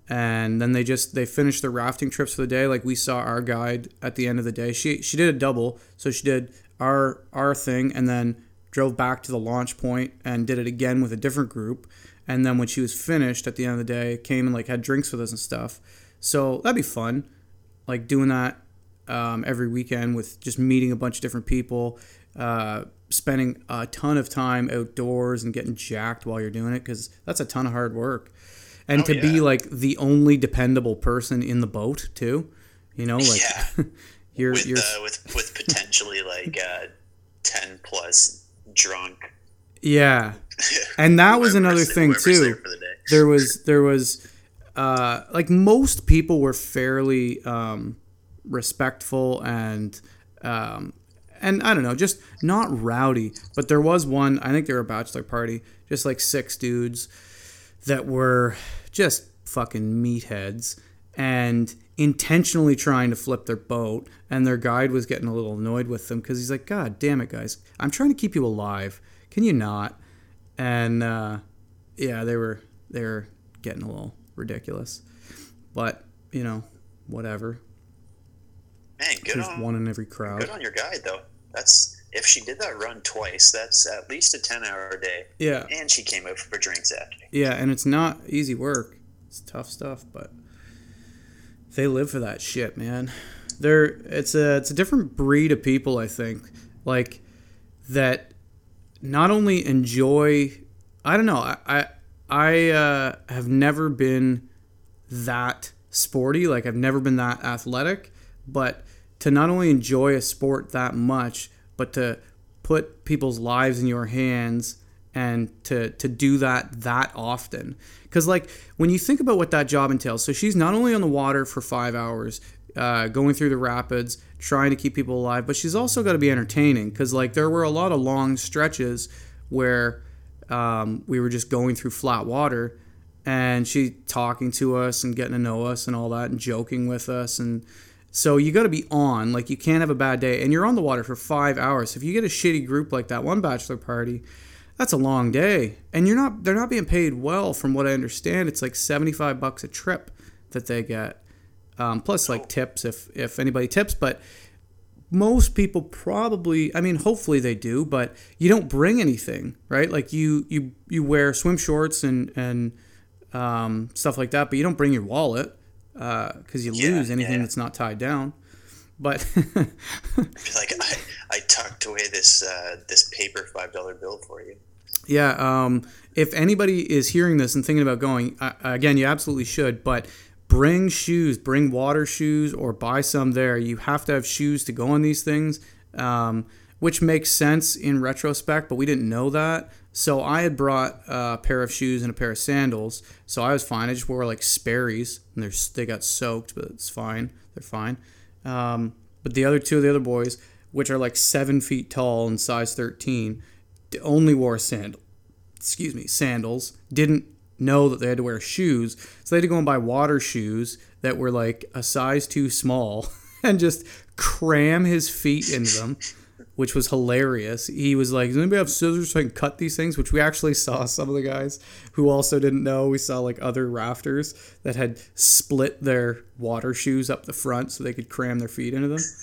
and then they just they finished their rafting trips for the day. Like we saw our guide at the end of the day. She she did a double, so she did our our thing and then drove back to the launch point and did it again with a different group. And then when she was finished at the end of the day, came and like had drinks with us and stuff. So that'd be fun, like doing that um, every weekend with just meeting a bunch of different people, uh, spending a ton of time outdoors and getting jacked while you're doing it, because that's a ton of hard work. And oh, to yeah. be like the only dependable person in the boat too, you know, like yeah. you're with, you're uh, with with potentially like uh, ten plus drunk. Yeah, and that was another thing too. There, there was there was uh, like most people were fairly um, respectful and um, and I don't know, just not rowdy. But there was one, I think they were a bachelor party, just like six dudes that were just fucking meatheads and intentionally trying to flip their boat, and their guide was getting a little annoyed with them because he's like, God damn it, guys, I'm trying to keep you alive. Can you not? And uh, yeah, they were they were getting a little ridiculous, but you know, whatever. Man, good There's on one in every crowd. Good on your guide though. That's if she did that run twice, that's at least a ten hour day. Yeah. And she came out for drinks after. Yeah, and it's not easy work. It's tough stuff, but they live for that shit, man. They're it's a it's a different breed of people, I think. Like that. Not only enjoy, I don't know, I I, I uh, have never been that sporty, like I've never been that athletic, but to not only enjoy a sport that much, but to put people's lives in your hands and to, to do that that often. Because like when you think about what that job entails, so she's not only on the water for five hours, uh, going through the rapids, trying to keep people alive, but she's also got to be entertaining, because like there were a lot of long stretches where um, we were just going through flat water and she talking to us and getting to know us and all that and joking with us, and so you got to be on, like you can't have a bad day, and you're on the water for five hours. If you get a shitty group like that one bachelor party, that's a long day, and you're not they're not being paid well. From what I understand, it's like seventy-five bucks a trip that they get. Um, plus like tips if, if anybody tips, but most people probably, I mean, hopefully they do, but you don't bring anything, right? Like you, you, you wear swim shorts and, and, um, stuff like that, but you don't bring your wallet, uh, cause you yeah, lose anything yeah. that's not tied down. But like I, I tucked away this, uh, this paper five dollar bill for you. Yeah. Um, if anybody is hearing this and thinking about going, uh, again, you absolutely should, but bring shoes, bring water shoes, or buy some there. You have to have shoes to go on these things, um, which makes sense in retrospect, but we didn't know that. So I had brought a pair of shoes and a pair of sandals, so I was fine. I just wore like Sperry's, and they're, they got soaked, but it's fine. They're fine. Um, but the other two of the other boys, which are like seven feet tall and size thirteen, only wore sandal. Excuse me, sandals. Didn't know that they had to wear shoes, so they had to go and buy water shoes that were like a size too small and just cram his feet into them, which was hilarious. He was like, does anybody have scissors so I can cut these things? Which we actually saw some of the guys who also didn't know. We saw like other rafters that had split their water shoes up the front so they could cram their feet into them.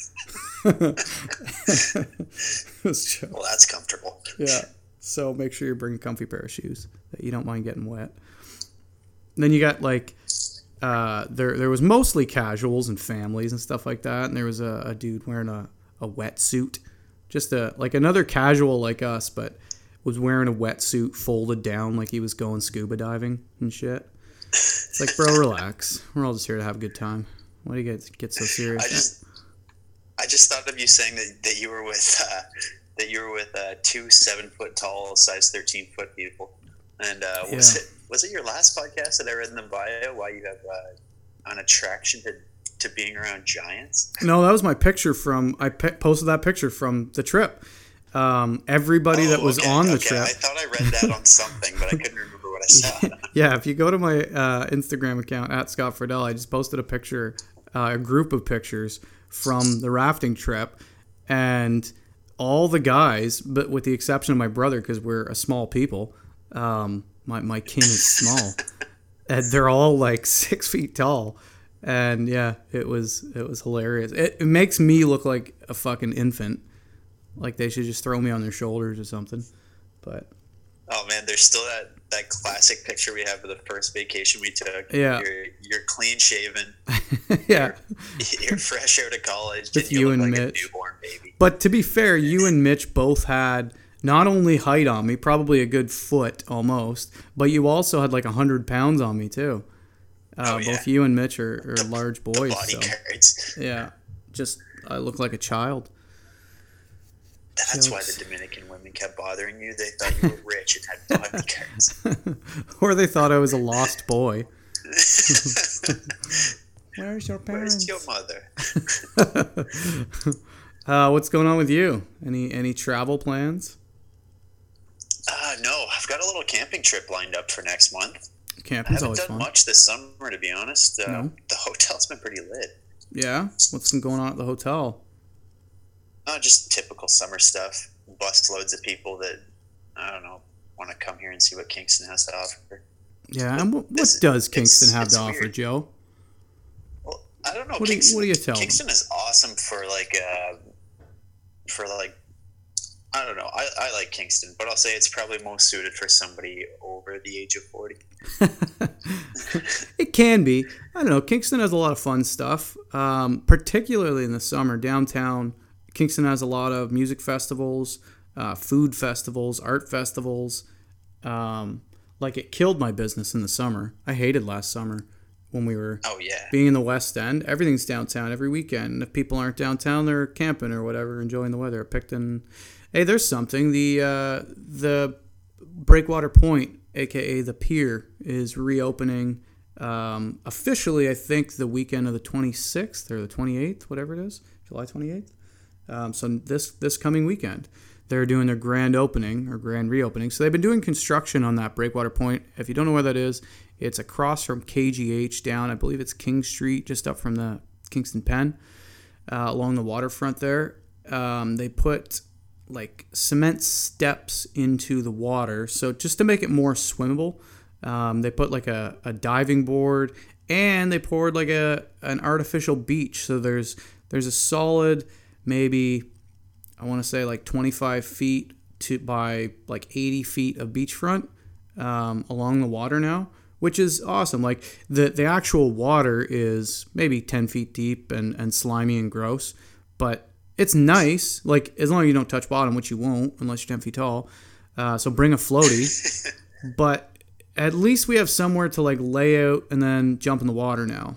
It was well, that's comfortable. Yeah. So make sure you bring a comfy pair of shoes that you don't mind getting wet. And then you got like, uh, there there was mostly casuals and families and stuff like that. And there was a, a dude wearing a, a wetsuit. Just a like another casual like us, but was wearing a wetsuit folded down like he was going scuba diving and shit. It's like, bro, relax. We're all just here to have a good time. Why do you guys get so serious? I just, I just thought of you saying that, that you were with... Uh, that you were with uh, two seven foot tall, size thirteen foot people, and uh, was yeah. it was it your last podcast that I read in the bio? Why you have uh, an attraction to, to being around giants? No, that was my picture from. I pe- posted that picture from the trip. Um, everybody oh, that was okay, on the okay. trip. I thought I read that on something, but I couldn't remember what I saw. Yeah, if you go to my uh, Instagram account at Scott Friedel, I just posted a picture, uh, a group of pictures from the rafting trip, and all the guys, but with the exception of my brother, because we're a small people, um, my, my kin is small, and they're all like six feet tall. And yeah, it was it was hilarious. It, it makes me look like a fucking infant. Like they should just throw me on their shoulders or something. But oh man, there's still that, that classic picture we have of the first vacation we took. Yeah, you're, you're clean shaven. Yeah, you're, you're fresh out of college. With you, you look and like Mitch. A newborn baby. But to be fair, you and Mitch both had not only height on me, probably a good foot almost, but you also had like a hundred pounds on me too. Uh, oh, yeah. Both you and Mitch are, are the, large boys. The body so. cards. Yeah, just I look like a child. That's Jokes. why the Dominican women kept bothering you. They thought you were rich and had body cards. Or they thought I was a lost boy. Where's your parents? Where's your mother? uh, what's going on with you? Any any travel plans? Uh, no, I've got a little camping trip lined up for next month. Camping's I haven't always done fun. much this summer, to be honest. Uh, No? The hotel's been pretty lit. Yeah? What's been going on at the hotel? Uh, just typical summer stuff. Bus loads of people that, I don't know, want to come here and see what Kingston has to offer. Yeah, and what, what This- does Kingston it's- have it's to offer, weird. Joe? Well, I don't know. What do you- Kingston, what do you tell them? Kingston is awesome for like, uh, for like, I don't know. I, I like Kingston, but I'll say it's probably most suited for somebody over the age of forty. It can be. I don't know. Kingston has a lot of fun stuff, um, particularly in the summer. Downtown, Kingston has a lot of music festivals, uh, food festivals, art festivals. Um, like it killed my business in the summer. I hated last summer when we were Oh, yeah. being in the West End. Everything's downtown every weekend. And if people aren't downtown, they're camping or whatever, enjoying the weather. Picton. Hey, there's something. The uh, the Breakwater Point, aka the Pier, is reopening um, officially. I think the weekend of the twenty-sixth or the twenty-eighth, whatever it is, July twenty-eighth. Um, so this this coming weekend, they're doing their grand opening or grand reopening. So they've been doing construction on that Breakwater Point. If you don't know where that is, it's across from K G H down. I believe it's King Street, just up from the Kingston Pen, uh, along the waterfront there. Um, they put like cement steps into the water, so just to make it more swimmable, um, they put like a, a diving board, and they poured like a an artificial beach. So there's there's a solid maybe I want to say like twenty-five feet to by like eighty feet of beachfront um, along the water now, which is awesome. Like the the actual water is maybe ten feet deep and, and slimy and gross, but it's nice, like as long as you don't touch bottom, which you won't unless you're ten feet tall. Uh, so bring a floaty, but at least we have somewhere to like lay out and then jump in the water now.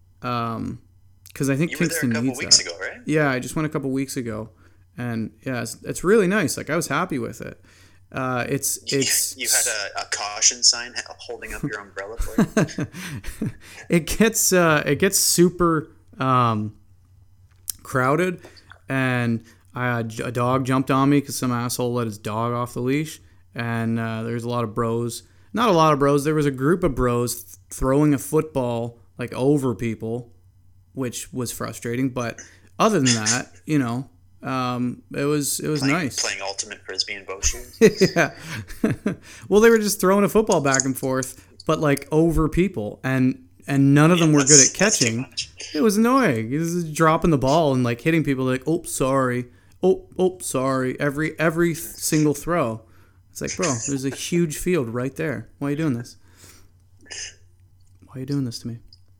Um, because I think You were there Kingston a couple needs weeks that. ago, right? Yeah, I just went a couple weeks ago, and yeah, it's, it's really nice. Like I was happy with it. Uh, it's it's You had a, a caution sign holding up your umbrella for you? it gets uh, it gets super um, crowded. And I had a dog jumped on me because some asshole let his dog off the leash. And uh, there's a lot of bros. Not a lot of bros. There was a group of bros th- throwing a football like over people, which was frustrating. But other than that, you know, um, it was it was playing, nice. Playing ultimate frisbee and bow shoes? Yeah. Well, they were just throwing a football back and forth, but like over people, and and none of them Yeah, were good that's- at that's too catching. much. It was annoying. He was just dropping the ball and like hitting people like, oh, sorry. Oh, oh, sorry. Every every single throw. It's like, bro, there's a huge field right there. Why are you doing this? Why are you doing this to me?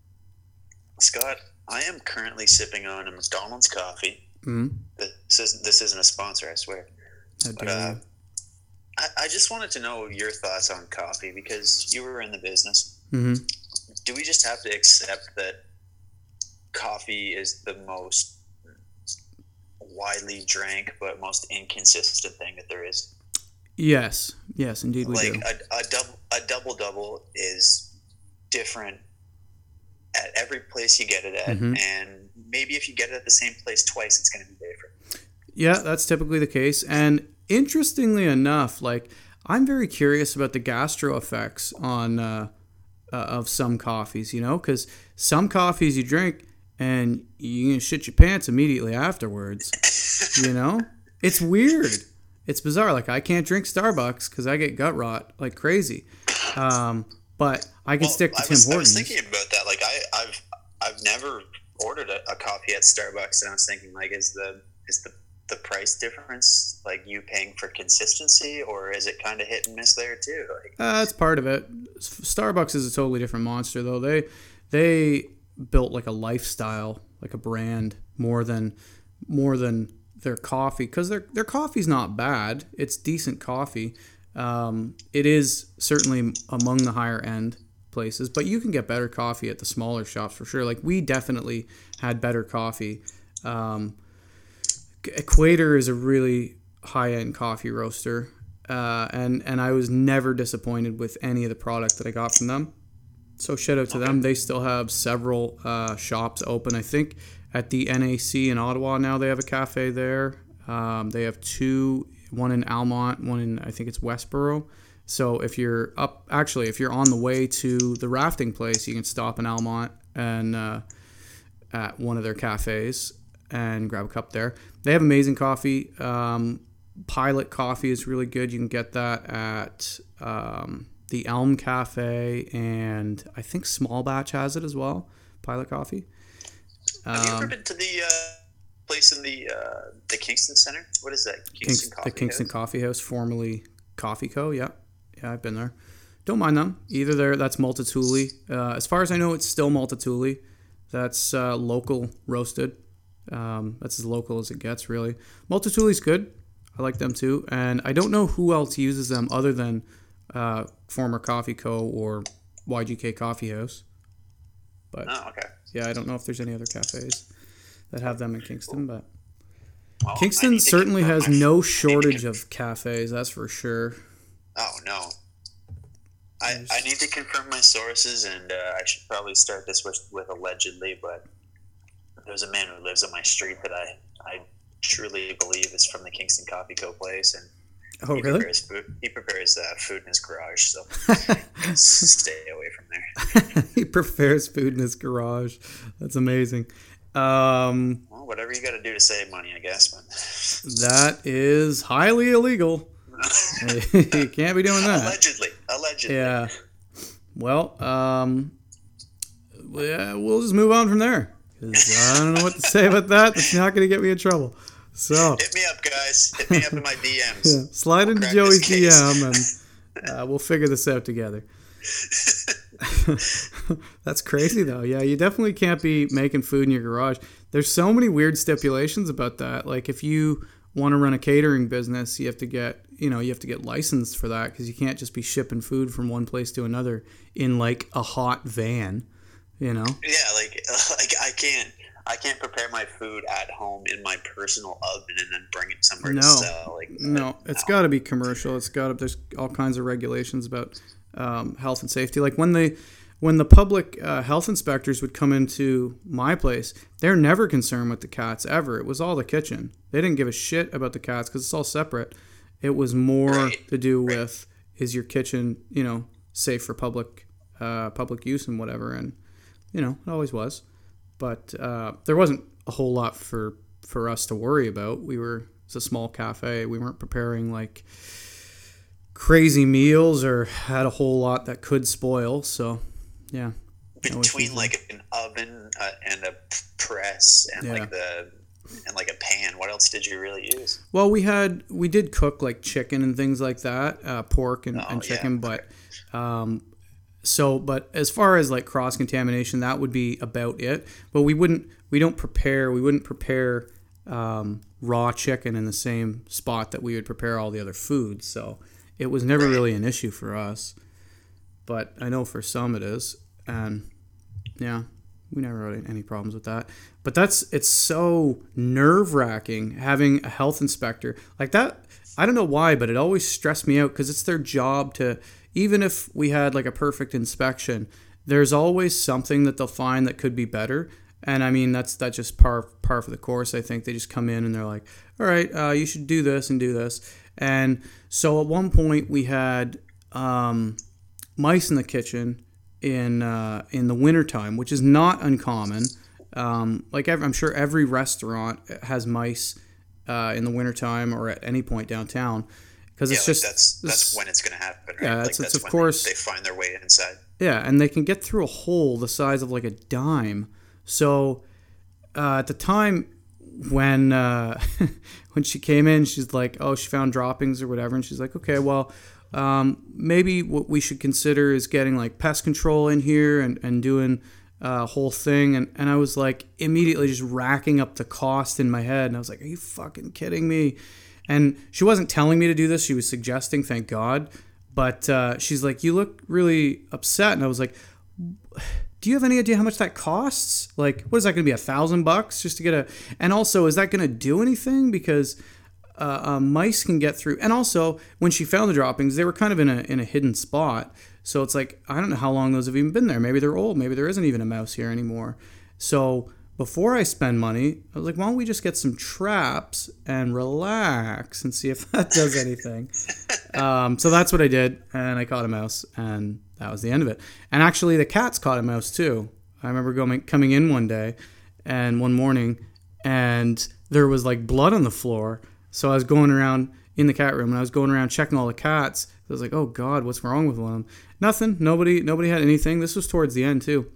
Scott, I am currently sipping on a McDonald's coffee. Mm-hmm. This, is, this isn't a sponsor, I swear. How But dare uh, you. I, I just wanted to know your thoughts on coffee because you were in the business. Mm-hmm. Do we just have to accept that coffee is the most widely drank but most inconsistent thing that there is? Yes. Yes, indeed we like do. a, a double a double double is different at every place you get it at, Mhm. and maybe if you get it at the same place twice, it's going to be different. Yeah, that's typically the case. And interestingly enough, like I'm very curious about the gastro effects on uh, uh, of some coffees, you know, because some coffees you drink and you can shit your pants immediately afterwards. You know, it's weird. It's bizarre. Like I can't drink Starbucks because I get gut rot like crazy. Um, But I can Well, stick to I Tim was, I Hortons. was thinking about that. Like, I, I've I've never ordered a, a coffee at Starbucks, and I was thinking, like, is the is the the price difference like you paying for consistency, or is it kind of hit and miss there too? Like, Uh, that's part of it. Starbucks is a totally different monster, though. They they built like a lifestyle, like a brand, more than more than their coffee, because their their coffee's not bad. It's decent coffee. Um, it is certainly among the higher end places, but you can get better coffee at the smaller shops for sure. Like, we definitely had better coffee. Um, Equator is a really high end coffee roaster, uh, and and I was never disappointed with any of the product that I got from them. So shout out to Okay. them. They still have several uh, shops open. I think at the N A C in Ottawa now they have a cafe there. Um, they have two, one in Almont, one in I think it's Westboro. So if you're up, actually if you're on the way to the rafting place, you can stop in Almont and uh, at one of their cafes and grab a cup there. They have amazing coffee. Um, Pilot Coffee is really good. You can get that at um, the Elm Cafe, and I think Small Batch has it as well. Pilot Coffee. have you ever Um, been to the uh, place in the uh, the Kingston Center? What is that? Kingston Kings, Coffee the Kingston House? Coffee House, formerly Coffee Co. Yeah, yeah, I've been there. Don't mind them either. There, that's Multatuli. Uh, as far as I know, it's still Multatuli. That's uh, local roasted. Um, that's as local as it gets, really. Multatuli's good. I like them too, and I don't know who else uses them other than uh, former Coffee Co. or Y G K Coffee House. But Oh, okay. yeah, I don't know if there's any other cafes that have them in Kingston, but Well, I Kingston need to certainly confirm has my- no I need to shortage con- of cafes, that's for sure. Oh no. I, I need to confirm my sources, and uh, I should probably start this with, with allegedly, but there's a man who lives on my street that I, I truly believe is from the Kingston Coffee Co. place, and Oh, he really? prepares food. He prepares uh, food in his garage, so stay away from there. He prepares food in his garage. That's amazing. Um, Well, whatever you got to do to save money, I guess. But that is highly illegal. You can't be doing that. allegedly, allegedly. Yeah. Well, um, yeah, we'll just move on from there. 'Cause I don't know what to say about that. That's not going to get me in trouble. So, Hit me up, guys. Hit me up in my D Ms. yeah, slide We'll into crack Joey's this D case. M and uh, we'll figure this out together. That's crazy, though. Yeah, you definitely can't be making food in your garage. There's so many weird stipulations about that. Like, if you want to run a catering business, you have to get, you know, you have to get licensed for that, because you can't just be shipping food from one place to another in like a hot van, you know? Yeah, like like I can't I can't prepare my food at home in my personal oven and then bring it somewhere No. to sell. Like No, it's got to be commercial. It's got to. There's all kinds of regulations about um, health and safety. Like when they, when the public uh, health inspectors would come into my place, they're never concerned with the cats ever. It was all the kitchen. They didn't give a shit about the cats because it's all separate. It was more Right, to do right. with, is your kitchen, you know, safe for public uh, public use and whatever. And you know, it always was. But uh, there wasn't a whole lot for for us to worry about. We were it's a small cafe. We weren't preparing like crazy meals or had a whole lot that could spoil. So, yeah. no between issues like an oven uh, and a p- press and Yeah. like the and like a pan, what else did you really use? Well, we had we did cook like chicken and things like that, uh, pork and, Oh, and yeah. chicken, but um, so but as far as like cross contamination, that would be about it. But we wouldn't we don't prepare we wouldn't prepare um, raw chicken in the same spot that we would prepare all the other foods. So it was never Right. really an issue for us. But I know for some it is, and yeah, we never had any problems with that. But that's it's so nerve wracking having a health inspector like that. I don't know why, but it always stressed me out because it's their job to, even if we had like a perfect inspection, there's always something that they'll find that could be better. And I mean, that's that's just par par for the course. I think they just come in and they're like, all right, uh, you should do this and do this. And so at one point we had um, mice in the kitchen in uh, in the wintertime, which is not uncommon. Um, like every, I'm sure every restaurant has mice uh, in the wintertime or at any point downtown, because yeah, it's like just that's that's it's, when it's going to happen, right? yeah, Like it's, that's it's of when course they, they find their way inside. yeah, and they can get through a hole the size of like a dime. So uh, at the time when uh, when she came in, she's like, oh, she found droppings or whatever, and she's like, okay, well, um, maybe what we should consider is getting like pest control in here and and doing a whole thing. And and I was like immediately just racking up the cost in my head, and I was like, are you fucking kidding me? And she wasn't telling me to do this; she was suggesting, thank God. But uh, she's like, you look really upset, and I was like, do you have any idea how much that costs? Like, what is that going to be, a thousand bucks just to get a? And also, is that going to do anything? Because uh, uh, mice can get through. And also, when she found the droppings, they were kind of in a in a hidden spot. So it's like, I don't know how long those have even been there. Maybe they're old. Maybe there isn't even a mouse here anymore. So before I spend money, I was like, why don't we just get some traps and relax and see if that does anything. um, so that's what I did, and I caught a mouse, and that was the end of it. And actually, the cats caught a mouse too. I remember going coming in one day, and one morning, and there was like blood on the floor. So I was going around in the cat room, and I was going around checking all the cats. I was like, oh God, what's wrong with one of them? Nothing. Nobody. Nobody had anything. This was towards the end too.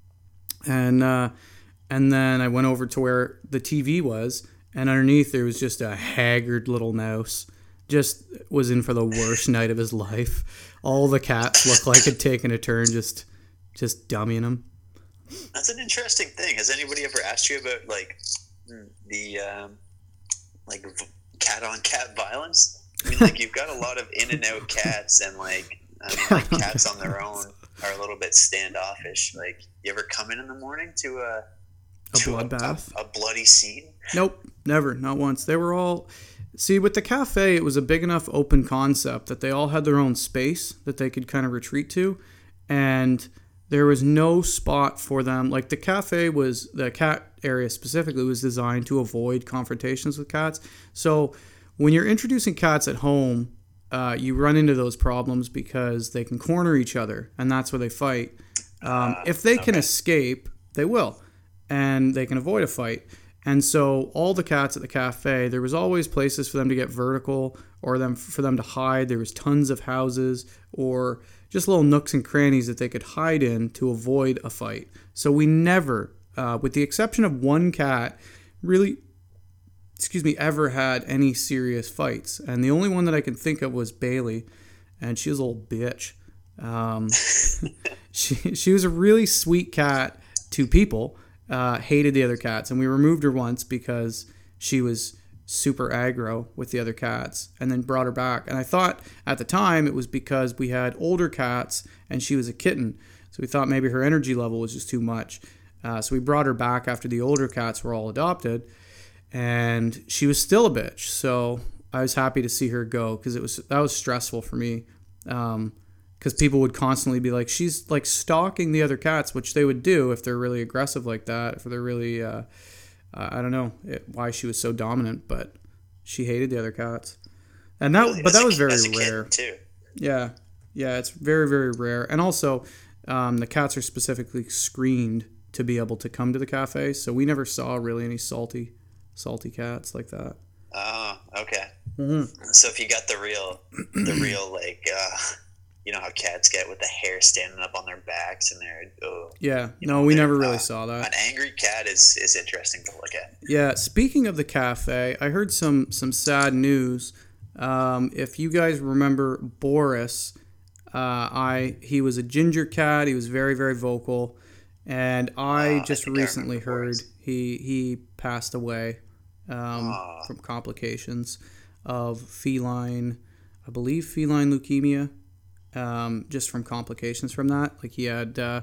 And uh, and then I went over to where the T V was, and underneath there was just a haggard little mouse. Just was in for the worst night of his life. All the cats looked like had taken a turn, just just dummying him. That's an interesting thing. Has anybody ever asked you about like the um, like cat on cat violence? I mean, like you've got a lot of in and out cats, and like I mean, like cats on their own are a little bit standoffish. Like, you ever come in in the morning to a a bloodbath, a, a bloody scene? Nope, never, not once. They were all. See, with the cafe, it was a big enough open concept that they all had their own space that they could kind of retreat to, and there was no spot for them. Like, the cafe was, the cat area specifically was designed to avoid confrontations with cats. So when you're introducing cats at home, uh, you run into those problems because they can corner each other, and that's where they fight. Um, uh, if they okay. can escape, they will, and they can avoid a fight. And so all the cats at the cafe, there was always places for them to get vertical or them for them to hide. There was tons of houses or just little nooks and crannies that they could hide in to avoid a fight. So we never, uh, with the exception of one cat, really, excuse me, ever had any serious fights. And the only one that I can think of was Bailey, and she was a little bitch. Um, she she was a really sweet cat to people. Uh, hated the other cats, and we removed her once because she was super aggro with the other cats, and then brought her back. And I thought at the time it was because we had older cats and she was a kitten, so we thought maybe her energy level was just too much. Uh, so we brought her back after the older cats were all adopted, and she was still a bitch. So I was happy to see her go, because it was that was stressful for me. Um, Because people would constantly be like, she's like stalking the other cats, which they would do if they're really aggressive like that. If they're really, uh, uh, I don't know it, why she was so dominant, but she hated the other cats. And that, really? but that was very rare. Too. Yeah, yeah, it's very, very rare. And also, um, the cats are specifically screened to be able to come to the cafe, so we never saw really any salty, salty cats like that. Oh, okay. Mm-hmm. So if you got the real, the real like. Uh, You know how cats get with the hair standing up on their backs and they're oh, yeah no know, we never really uh, saw that. An angry cat is, is interesting to look at. Yeah, speaking of the cafe, I heard some some sad news. Um, if you guys remember Boris, uh, I he was a ginger cat. He was very very vocal, and I uh, just I recently I heard Boris. he he passed away um, uh. from complications of feline, I believe feline leukemia. Um, just from complications from that. Like he had uh,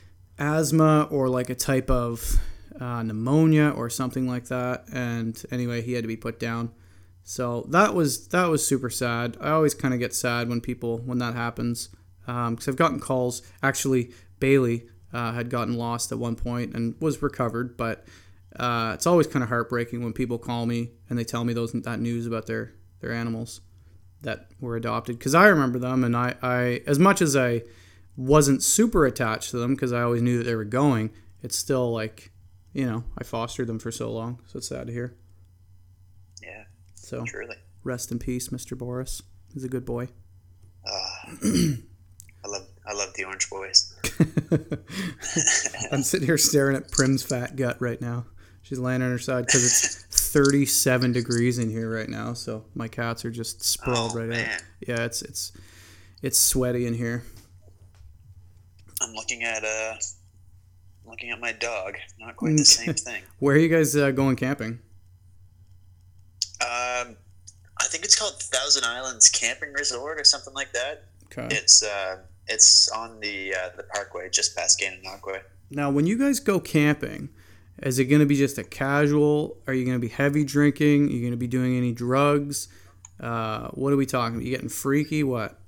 asthma or like a type of uh, pneumonia or something like that. And anyway, he had to be put down. So that was that was super sad. I always kind of get sad when people when that happens, because um, I've gotten calls. Actually, Bailey uh, had gotten lost at one point and was recovered, but uh, it's always kind of heartbreaking when people call me and they tell me those that news about their their animals that were adopted, because I remember them, and I, I as much as I wasn't super attached to them because I always knew that they were going, it's still like, you know, I fostered them for so long, so it's sad to hear. Yeah, so truly. Rest in peace, Mister Boris. He's a good boy. Uh, I love I love the Orange Boys. I'm sitting here staring at Prim's fat gut right now. She's laying on her side because it's thirty-seven degrees in here right now. So my cats are just sprawled oh, right man. out. Yeah, it's it's it's sweaty in here. I'm looking at uh, looking at my dog. Not quite the same thing. Where are you guys uh, going camping? Um, I think it's called Thousand Islands Camping Resort or something like that. Okay. It's uh, it's on the uh, the Parkway just past Gananoque. Now, when you guys go camping, is it going to be just a casual? Are you going to be heavy drinking? Are you going to be doing any drugs? Uh, what are we talking? Are you getting freaky? What?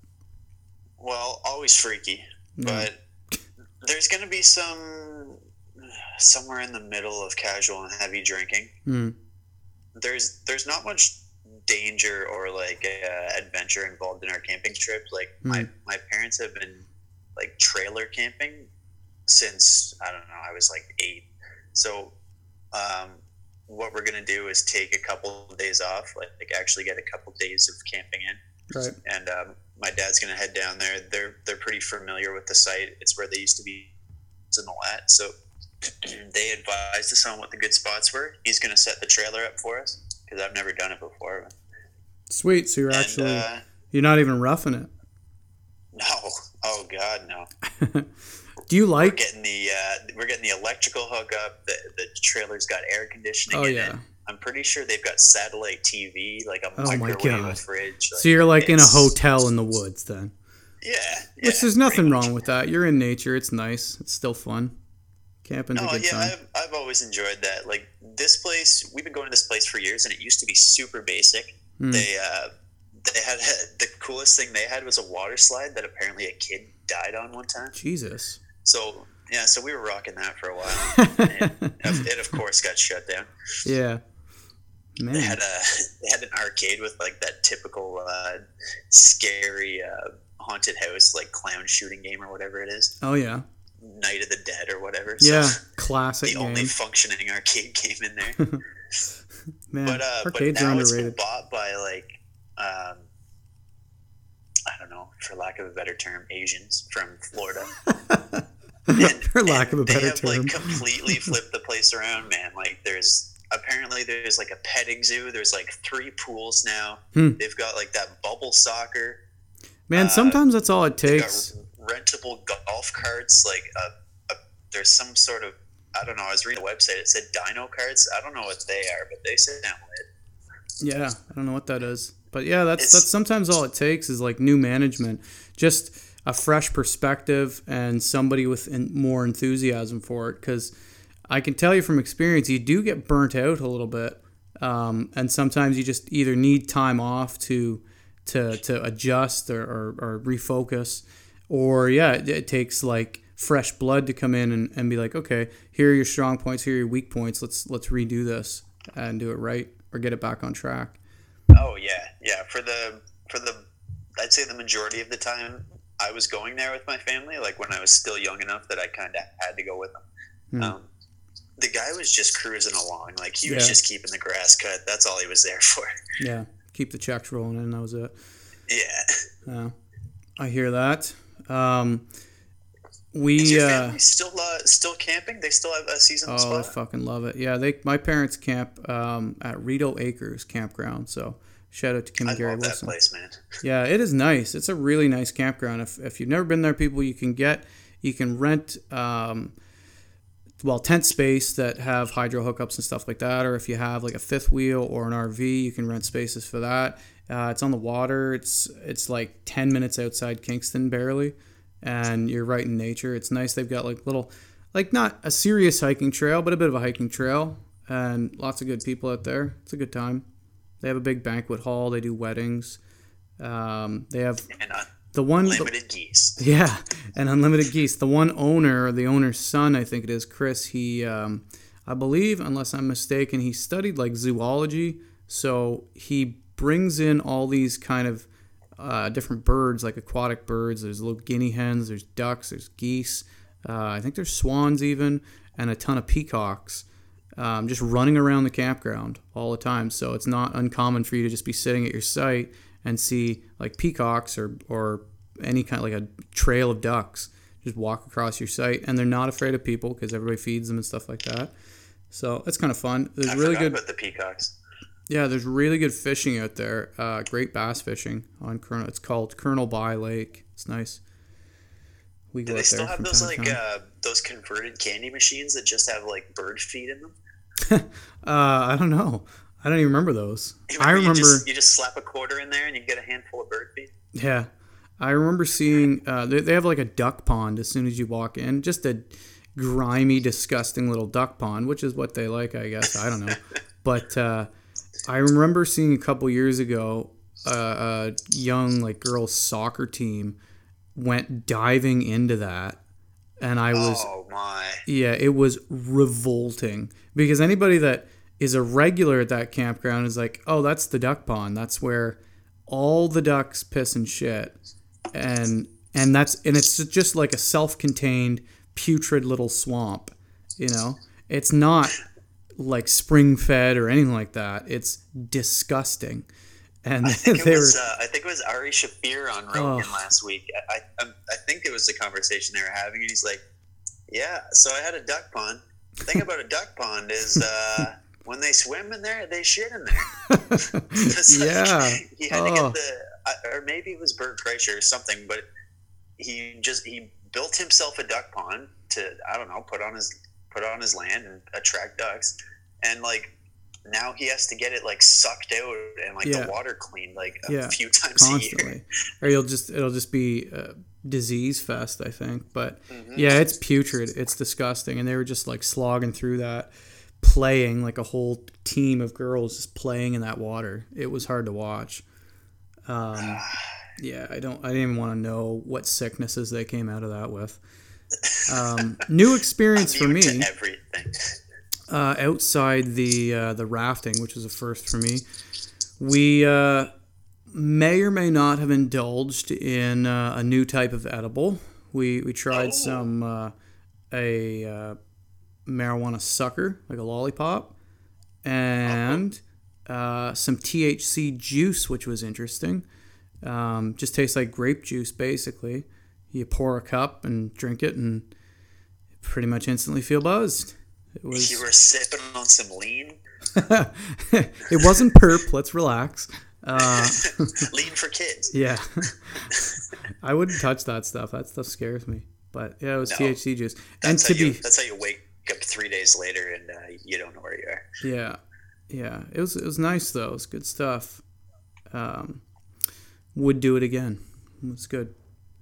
Well, always freaky, No. but there's going to be some somewhere in the middle of casual and heavy drinking. Hmm. There's there's not much danger or like uh, adventure involved in our camping trip. Like Hmm. my my parents have been like trailer camping since I don't know I was like eight. So um, what we're gonna do is take a couple of days off, like, like actually get a couple of days of camping in. Right. And um, my dad's gonna head down there. They're they're pretty familiar with the site. It's where they used to be in the lat. So they advised us on what the good spots were. He's gonna set the trailer up for us because I've never done it before. Sweet. So you're And, actually uh, you're not even roughing it. no, oh god, no. Do you We're like? getting the uh, we're getting the electrical hookup. The the trailer's got air conditioning Oh, in yeah. it. I'm pretty sure they've got satellite T V, like a Oh, my microwave, God. a fridge. Like, So you're like in a it's- hotel in the woods then. Yeah, yeah. Which there's nothing pretty wrong much. with that. You're in nature. It's nice. It's still fun. Camping's No, a good yeah, time. I've, I've always enjoyed that. Like this place, we've been going to this place for years, and it used to be super basic. Hmm. They uh, they had the coolest thing they had was a water slide that apparently a kid died on one time. Jesus. So yeah, so we were rocking that for a while. and it of course got shut down. Yeah. They Man. had a they had an arcade with like that typical uh, scary uh, haunted house like clown shooting game or whatever it is, Oh yeah. Night of the Dead or whatever. Yeah. So Classic the game. only functioning arcade game in there. Man, But uh, but arcades are now it's underrated. been bought by like um, I don't know, for lack of a better term, Asians from Florida. And- For lack of a and they better have, term. like completely flipped the place around, man. Like there's apparently there's like a petting zoo. There's like three pools now. Hmm. They've got like that bubble soccer. Man, uh, sometimes that's all it They've takes. got rentable golf carts. Like a, a, there's some sort of I don't know. I was reading the website. It said dino carts. I don't know what they are, but they sound lit. Yeah, I don't know what that is. But yeah, that's It's- that's sometimes all it takes is like new management. Just a fresh perspective and somebody with en- more enthusiasm for it, because I can tell you from experience, you do get burnt out a little bit, um, and sometimes you just either need time off to to to adjust or, or, or refocus, or yeah, it, it takes like fresh blood to come in and, and be like, okay, here are your strong points, here are your weak points. Let's let's redo this and do it right or get it back on track. Oh yeah, yeah. For the for the, I'd say the majority of the time I was going there with my family. Like when I was still young enough that I kind of had to go with them. Hmm. Um, the guy was just cruising along. Like he was Yeah. just keeping the grass cut. That's all he was there for. Yeah, keep the checks rolling in. That was it. Yeah. Yeah, I hear that. Um, Is we your uh, family still uh, still camping? They still have a seasonal oh, I spot. fucking love it. Yeah, they my parents camp um, at Rideau Acres Campground. So shout out to Kim I and Gary love that Wilson. place, man. Yeah, it is nice. It's a really nice campground. If if you've never been there, people, you can get you can rent um, well tent space that have hydro hookups and stuff like that. Or if you have like a fifth wheel or an R V, you can rent spaces for that. Uh, it's on the water. It's it's like ten minutes outside Kingston, barely, and you're right in nature. It's nice. They've got like little, like not a serious hiking trail, but a bit of a hiking trail, and lots of good people out there. It's a good time. They have a big banquet hall. They do weddings. Um, they have And uh, the one, unlimited geese. yeah, and unlimited geese. The one owner, or the owner's son, I think it is, Chris. He, um, I believe, unless I'm mistaken, he studied like zoology. So he brings in all these kind of uh, different birds, like aquatic birds. There's little guinea hens. There's ducks. There's geese. Uh, I think there's swans even, and a ton of peacocks. Um, just running around the campground all the time. So it's not uncommon for you to just be sitting at your site and see like peacocks or or any kind of like a trail of ducks just walk across your site, and they're not afraid of people because everybody feeds them and stuff like that. So it's kind of fun. There's I really forgot good about the peacocks. Yeah, there's really good fishing out there. Uh, great bass fishing on Colonel. It's called Colonel By Lake. It's nice. We Do go they out still there have from those time to like time. uh, those converted candy machines that just have like bird feed in them? uh, I don't know. I don't even remember those. I You remember. just, you just slap a quarter in there and you get a handful of bird feed. Yeah, I remember seeing. Uh, they, they have like a duck pond as soon as you walk in. Just a grimy, disgusting little duck pond, which is what they like, I guess. I don't know, but uh, I remember seeing a couple years ago uh, a young like girls soccer team went diving into that, and I was Oh my! yeah, it was revolting because anybody that is a regular at that campground is like, oh, that's the duck pond. That's where all the ducks piss and shit, and and that's and it's just like a self-contained putrid little swamp. You know, it's not like spring-fed or anything like that. It's disgusting. And I think it they was were uh, I think it was Ari Shafir on Rogan Oh. last week. I, I I think it was the conversation they were having, and he's like, "Yeah, so I had a duck pond. The thing about a duck pond is uh, when they swim in there, they shit in there." It's like, yeah. he had to Oh. get the, uh, or maybe it was Bert Kreischer or something, but he just he built himself a duck pond to I don't know put on his put on his land and attract ducks, and like now he has to get it like sucked out and like Yeah. the water cleaned like a Yeah. few times a year. Constantly, or you'll just it'll just be uh, disease fest, I think. But Mhm. yeah, it's putrid. It's disgusting, and they were just like slogging through that, playing like a whole team of girls just playing in that water. It was hard to watch. Um, yeah, I don't. I didn't even want to know what sicknesses they came out of that with. Um, new experience for Immune me. to everything. Uh, outside the uh, the rafting, which was a first for me, we uh, may or may not have indulged in uh, a new type of edible. We we tried Oh. some uh, a uh, marijuana sucker, like a lollipop, and uh, some T H C juice, which was interesting. Um, just tastes like grape juice, basically. You pour a cup and drink it, and pretty much instantly feel buzzed. It was. You were sipping on some lean, It wasn't perp. Let's relax. Uh, lean for kids. yeah, I wouldn't touch that stuff. That stuff scares me. But yeah, it was No. T H C juice. And That's to how you, be that's how you wake up three days later and uh, you don't know where you are. yeah, yeah, it was it was nice though. It was good stuff. Um, would do it again. It was good.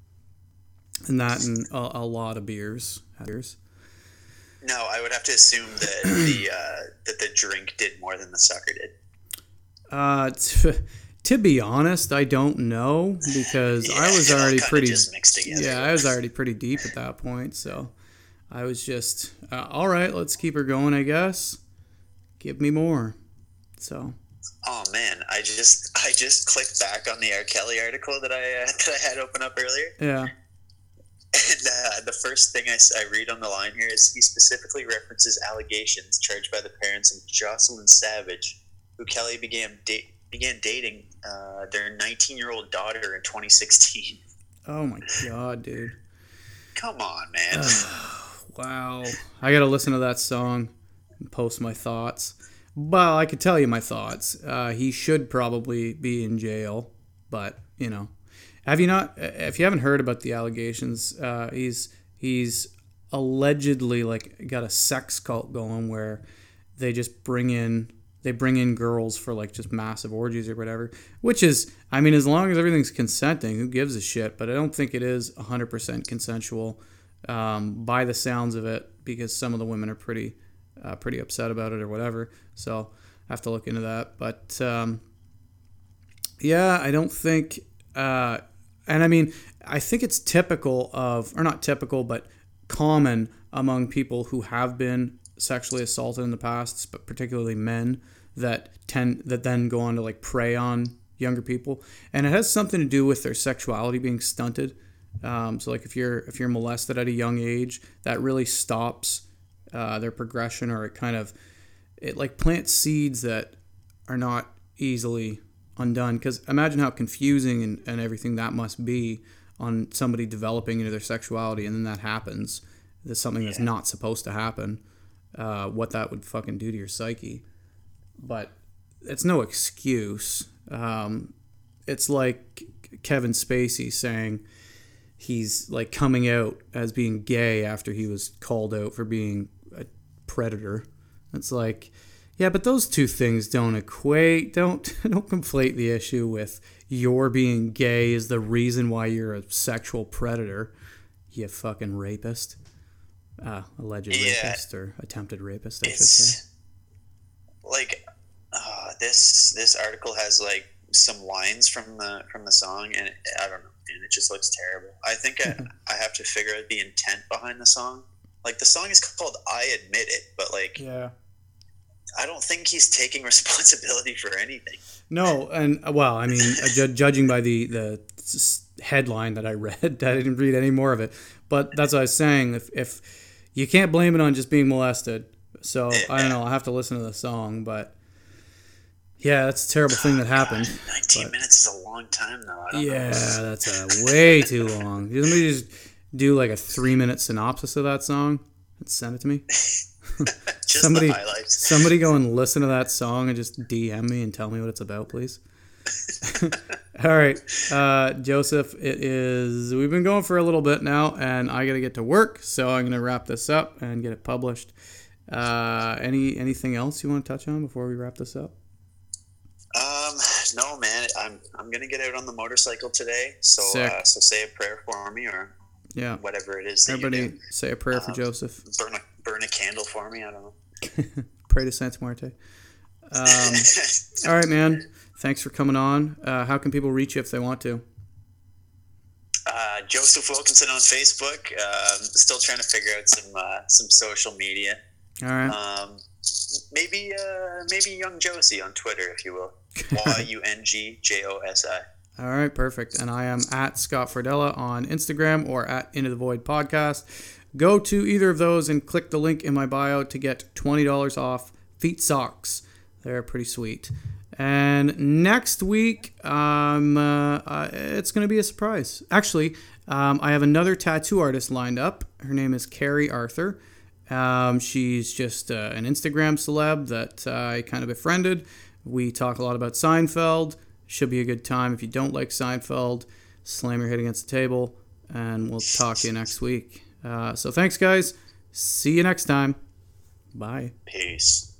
And that and a, a lot of beers. Beers. No, I would have to assume that the uh, that the drink did more than the sucker did. Uh, t- to be honest, I don't know because I Yeah, was it all already kinda pretty. just mixed together. Yeah, I was already pretty deep at that point, so I was just uh, all right. Let's keep her going, I guess. Give me more. So Oh man, I just I just clicked back on the R. Kelly article that I uh, that I had open up earlier, yeah, and uh, the first thing I, s- I read on the line here is he specifically references allegations charged by the parents of Jocelyn Savage, who Kelly began da- began dating uh, their nineteen-year-old daughter in twenty sixteen. oh my god, dude. Come on, man. Wow, I gotta listen to that song and post my thoughts. Well, I could tell you my thoughts. Uh, he should probably be in jail, but you know, have you not? If you haven't heard about the allegations, uh, he's he's allegedly like got a sex cult going where they just bring in they bring in girls for like just massive orgies or whatever. Which is, I mean, as long as everything's consenting, who gives a shit? But I don't think it is one hundred percent consensual um, by the sounds of it, because some of the women are pretty. Uh, pretty upset about it or whatever, so I have to look into that. But um, yeah, I don't think, uh, and I mean, I think it's typical of, or not typical, but common among people who have been sexually assaulted in the past, but particularly men that tend that then go on to like prey on younger people, and it has something to do with their sexuality being stunted. Um, so like if you're if you're molested at a young age, that really stops uh, their progression, or it kind of it like plants seeds that are not easily undone. Because imagine how confusing and, and everything that must be on somebody developing into their sexuality, and then that happens. There's something yeah. that's not supposed to happen. Uh, what that would fucking do to your psyche. But it's no excuse. Um, it's like Kevin Spacey saying he's like coming out as being gay after he was called out for being a predator. It's like, yeah, but those two things don't equate. Don't don't conflate the issue with your being gay is the reason why you're a sexual predator. You fucking rapist. Uh, alleged yeah. rapist or attempted rapist, I it's, should say. Like, uh, this this article has like some lines from the from the song, and it, I don't know, and it just looks terrible. I think I, I have to figure out the intent behind the song. Like, the song is called "I Admit It," but like, yeah, I don't think he's taking responsibility for anything. No, and well, I mean, ju- judging by the the headline that I read, I didn't read any more of it. But that's what I was saying. If if you can't blame it on just being molested, so yeah. I don't know. I'll have to listen to the song, but yeah, that's a terrible oh, thing that happened. God, Nineteen but, minutes is a long time, though. I don't yeah, know. that's a way too long. Did somebody just do like a three minute synopsis of that song and send it to me? Just somebody, the highlights. somebody go and listen to that song and just D M me and tell me what it's about, please. All right, uh, Joseph, it is, we've been going for a little bit now, and I got to get to work, so I'm going to wrap this up and get it published. Uh, any anything else you want to touch on before we wrap this up? Um, no, man, I'm I'm going to get out on the motorcycle today, so uh, so say a prayer for me, or yeah, whatever it is that Everybody you do. Say a prayer for um, Joseph. Burn a, burn a candle for me, I don't know. Pray to Santa Muerte. Um, all right, man. Thanks for coming on. Uh, how can people reach you if they want to? Uh, Joseph Wilkinson on Facebook. Uh, still trying to figure out some uh, some social media. All right. Um, maybe uh, maybe Young Josie on Twitter, if you will. Y U N G J O S I. All right, perfect. And I am at Scott Fardella on Instagram or at Into the Void Podcast. Go to either of those and click the link in my bio to get twenty dollars off Feet Socks. They're pretty sweet. And next week, um, uh, uh, it's going to be a surprise. Actually, um, I have another tattoo artist lined up. Her name is Carrie Arthur. Um, she's just uh, an Instagram celeb that uh, I kind of befriended. We talk a lot about Seinfeld. Should be a good time. If you don't like Seinfeld, slam your head against the table, and we'll talk to you next week. Uh, so thanks, guys. See you next time. Bye. Peace.